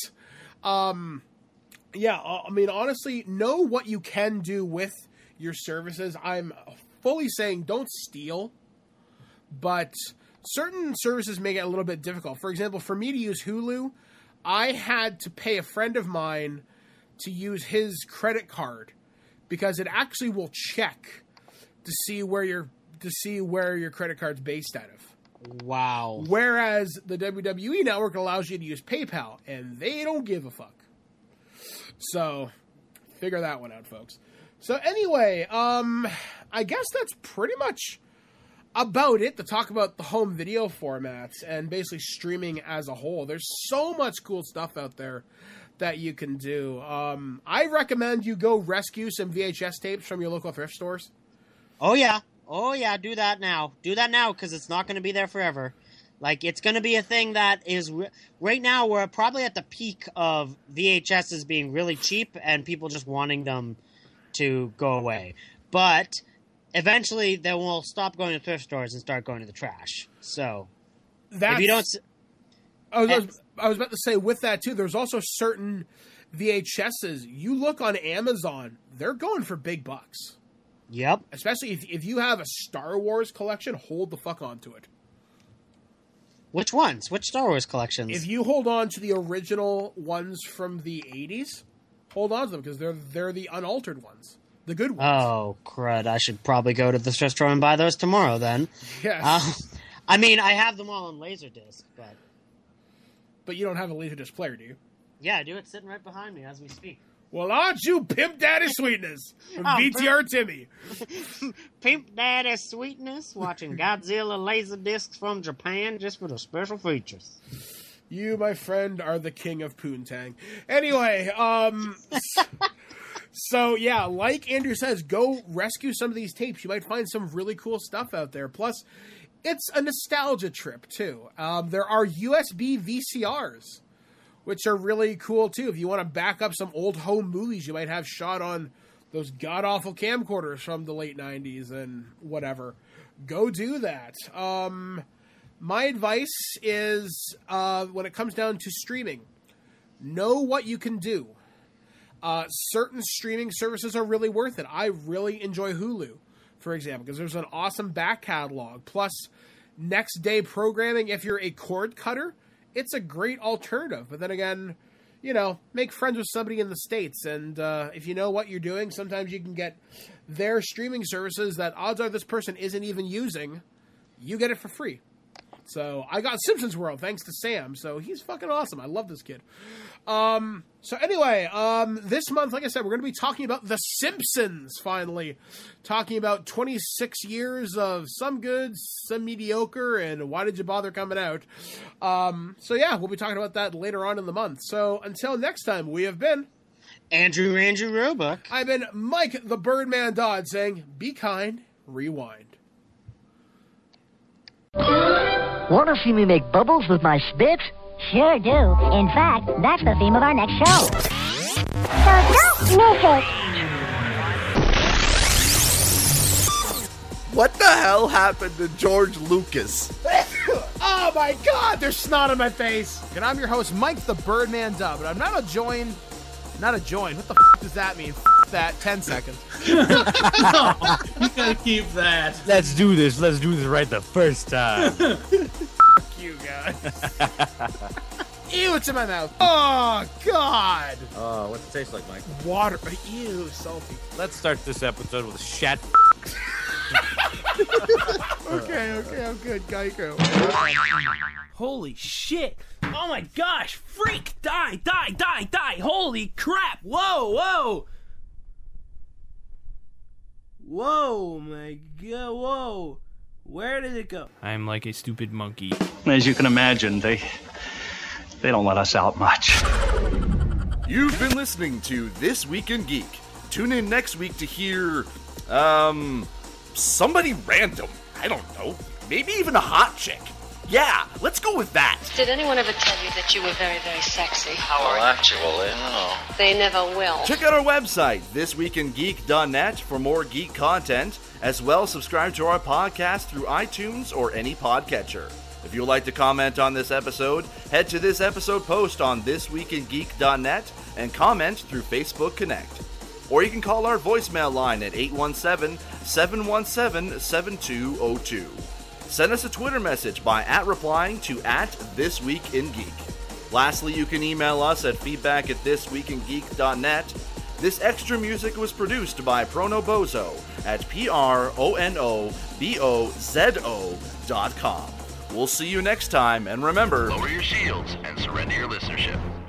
yeah, I mean, honestly, know what you can do with your services. I'm fully saying don't steal, but certain services make it a little bit difficult. For example, for me to use Hulu, I had to pay a friend of mine to use his credit card because it actually will check to see where your credit card's based out of. Wow. Whereas the WWE Network allows you to use PayPal, and they don't give a fuck. So, figure that one out, folks. So anyway, I guess that's pretty much about it to talk about the home video formats and basically streaming as a whole. There's so much cool stuff out there that you can do. I recommend you go rescue some VHS tapes from your local thrift stores. Oh, yeah. Oh, yeah, do that now. Do that now, because it's not going to be there forever. Like, it's going to be a thing that is... right now, we're probably at the peak of VHSs being really cheap and people just wanting them to go away. But eventually, they will stop going to thrift stores and start going to the trash. So, if you don't... I was about to say, with that, too, there's also certain VHSs. You look on Amazon, they're going for big bucks. Yep. Especially if you have a Star Wars collection, hold the fuck on to it. Which ones? Which Star Wars collections? If you hold on to the original ones from the 80s, hold on to them, because they're the unaltered ones. The good ones. Oh, crud. I should probably go to the thrift store and buy those tomorrow, then. Yes. I mean, I have them all on Laserdisc, but... But you don't have a Laserdisc player, do you? Yeah, I do. It's sitting right behind me as we speak. Well, aren't you Pimp Daddy Sweetness from VTR Timmy? Pimp Daddy Sweetness, watching Godzilla Laserdiscs from Japan just for the special features. You, my friend, are the king of Poontang. Anyway, so yeah, like Andrew says, go rescue some of these tapes. You might find some really cool stuff out there. Plus, it's a nostalgia trip, too. There are USB VCRs, which are really cool, too. If you want to back up some old home movies you might have shot on those god-awful camcorders from the late 90s and whatever, go do that. My advice is, when it comes down to streaming, know what you can do. Certain streaming services are really worth it. I really enjoy Hulu, for example, because there's an awesome back catalog. Plus, next day programming, if you're a cord cutter, it's a great alternative. But then again, you know, make friends with somebody in the States. And if you know what you're doing, sometimes you can get their streaming services that odds are this person isn't even using. You get it for free. So I got Simpsons World thanks to Sam. So he's fucking awesome. I love this kid. So anyway, this month, like I said, we're going to be talking about The Simpsons, finally. Talking about 26 years of some good, some mediocre, and why did you bother coming out? So yeah, we'll be talking about that later on in the month. So until next time, we have been... Andrew Roebuck. I've been Mike the Birdman Dodd saying, be kind, rewind. Want to see me make bubbles with my spit? Sure do. In fact, that's the theme of our next show. So don't miss it. What the hell happened to George Lucas? Oh my god, there's snot on my face. And I'm your host, Mike the Birdman Dub, but I'm not a join. What the f does that mean? F that, 10 seconds. No, you gotta keep that. Let's do this right the first time. F you guys. Ew, it's in my mouth. Oh, God. What's it taste like, Mike? Water. Ew, salty. Let's start this episode with a shat. Okay, I'm good. Geico. Holy shit. Oh my gosh. Freak. Die. Holy crap. Whoa. Whoa, my god. Whoa. Where did it go? I'm like a stupid monkey. As you can imagine, they don't let us out much. You've been listening to This Week in Geek. Tune in next week to hear, somebody random. I don't know. Maybe even a hot chick. Yeah, let's go with that. Did anyone ever tell you that you were very, very sexy? Well, actually, no. They never will. Check out our website, thisweekingeek.net, for more geek content. As well, subscribe to our podcast through iTunes or any podcatcher. If you'd like to comment on this episode, head to this episode post on thisweekingeek.net and comment through Facebook Connect. Or you can call our voicemail line at 817-717-7202. Send us a Twitter message by replying to @thisweekingeek. Lastly, you can email us at feedback@thisweekingeek.net. This extra music was produced by Pronobozo at pronobozo.com. We'll see you next time, and remember, lower your shields and surrender your listenership.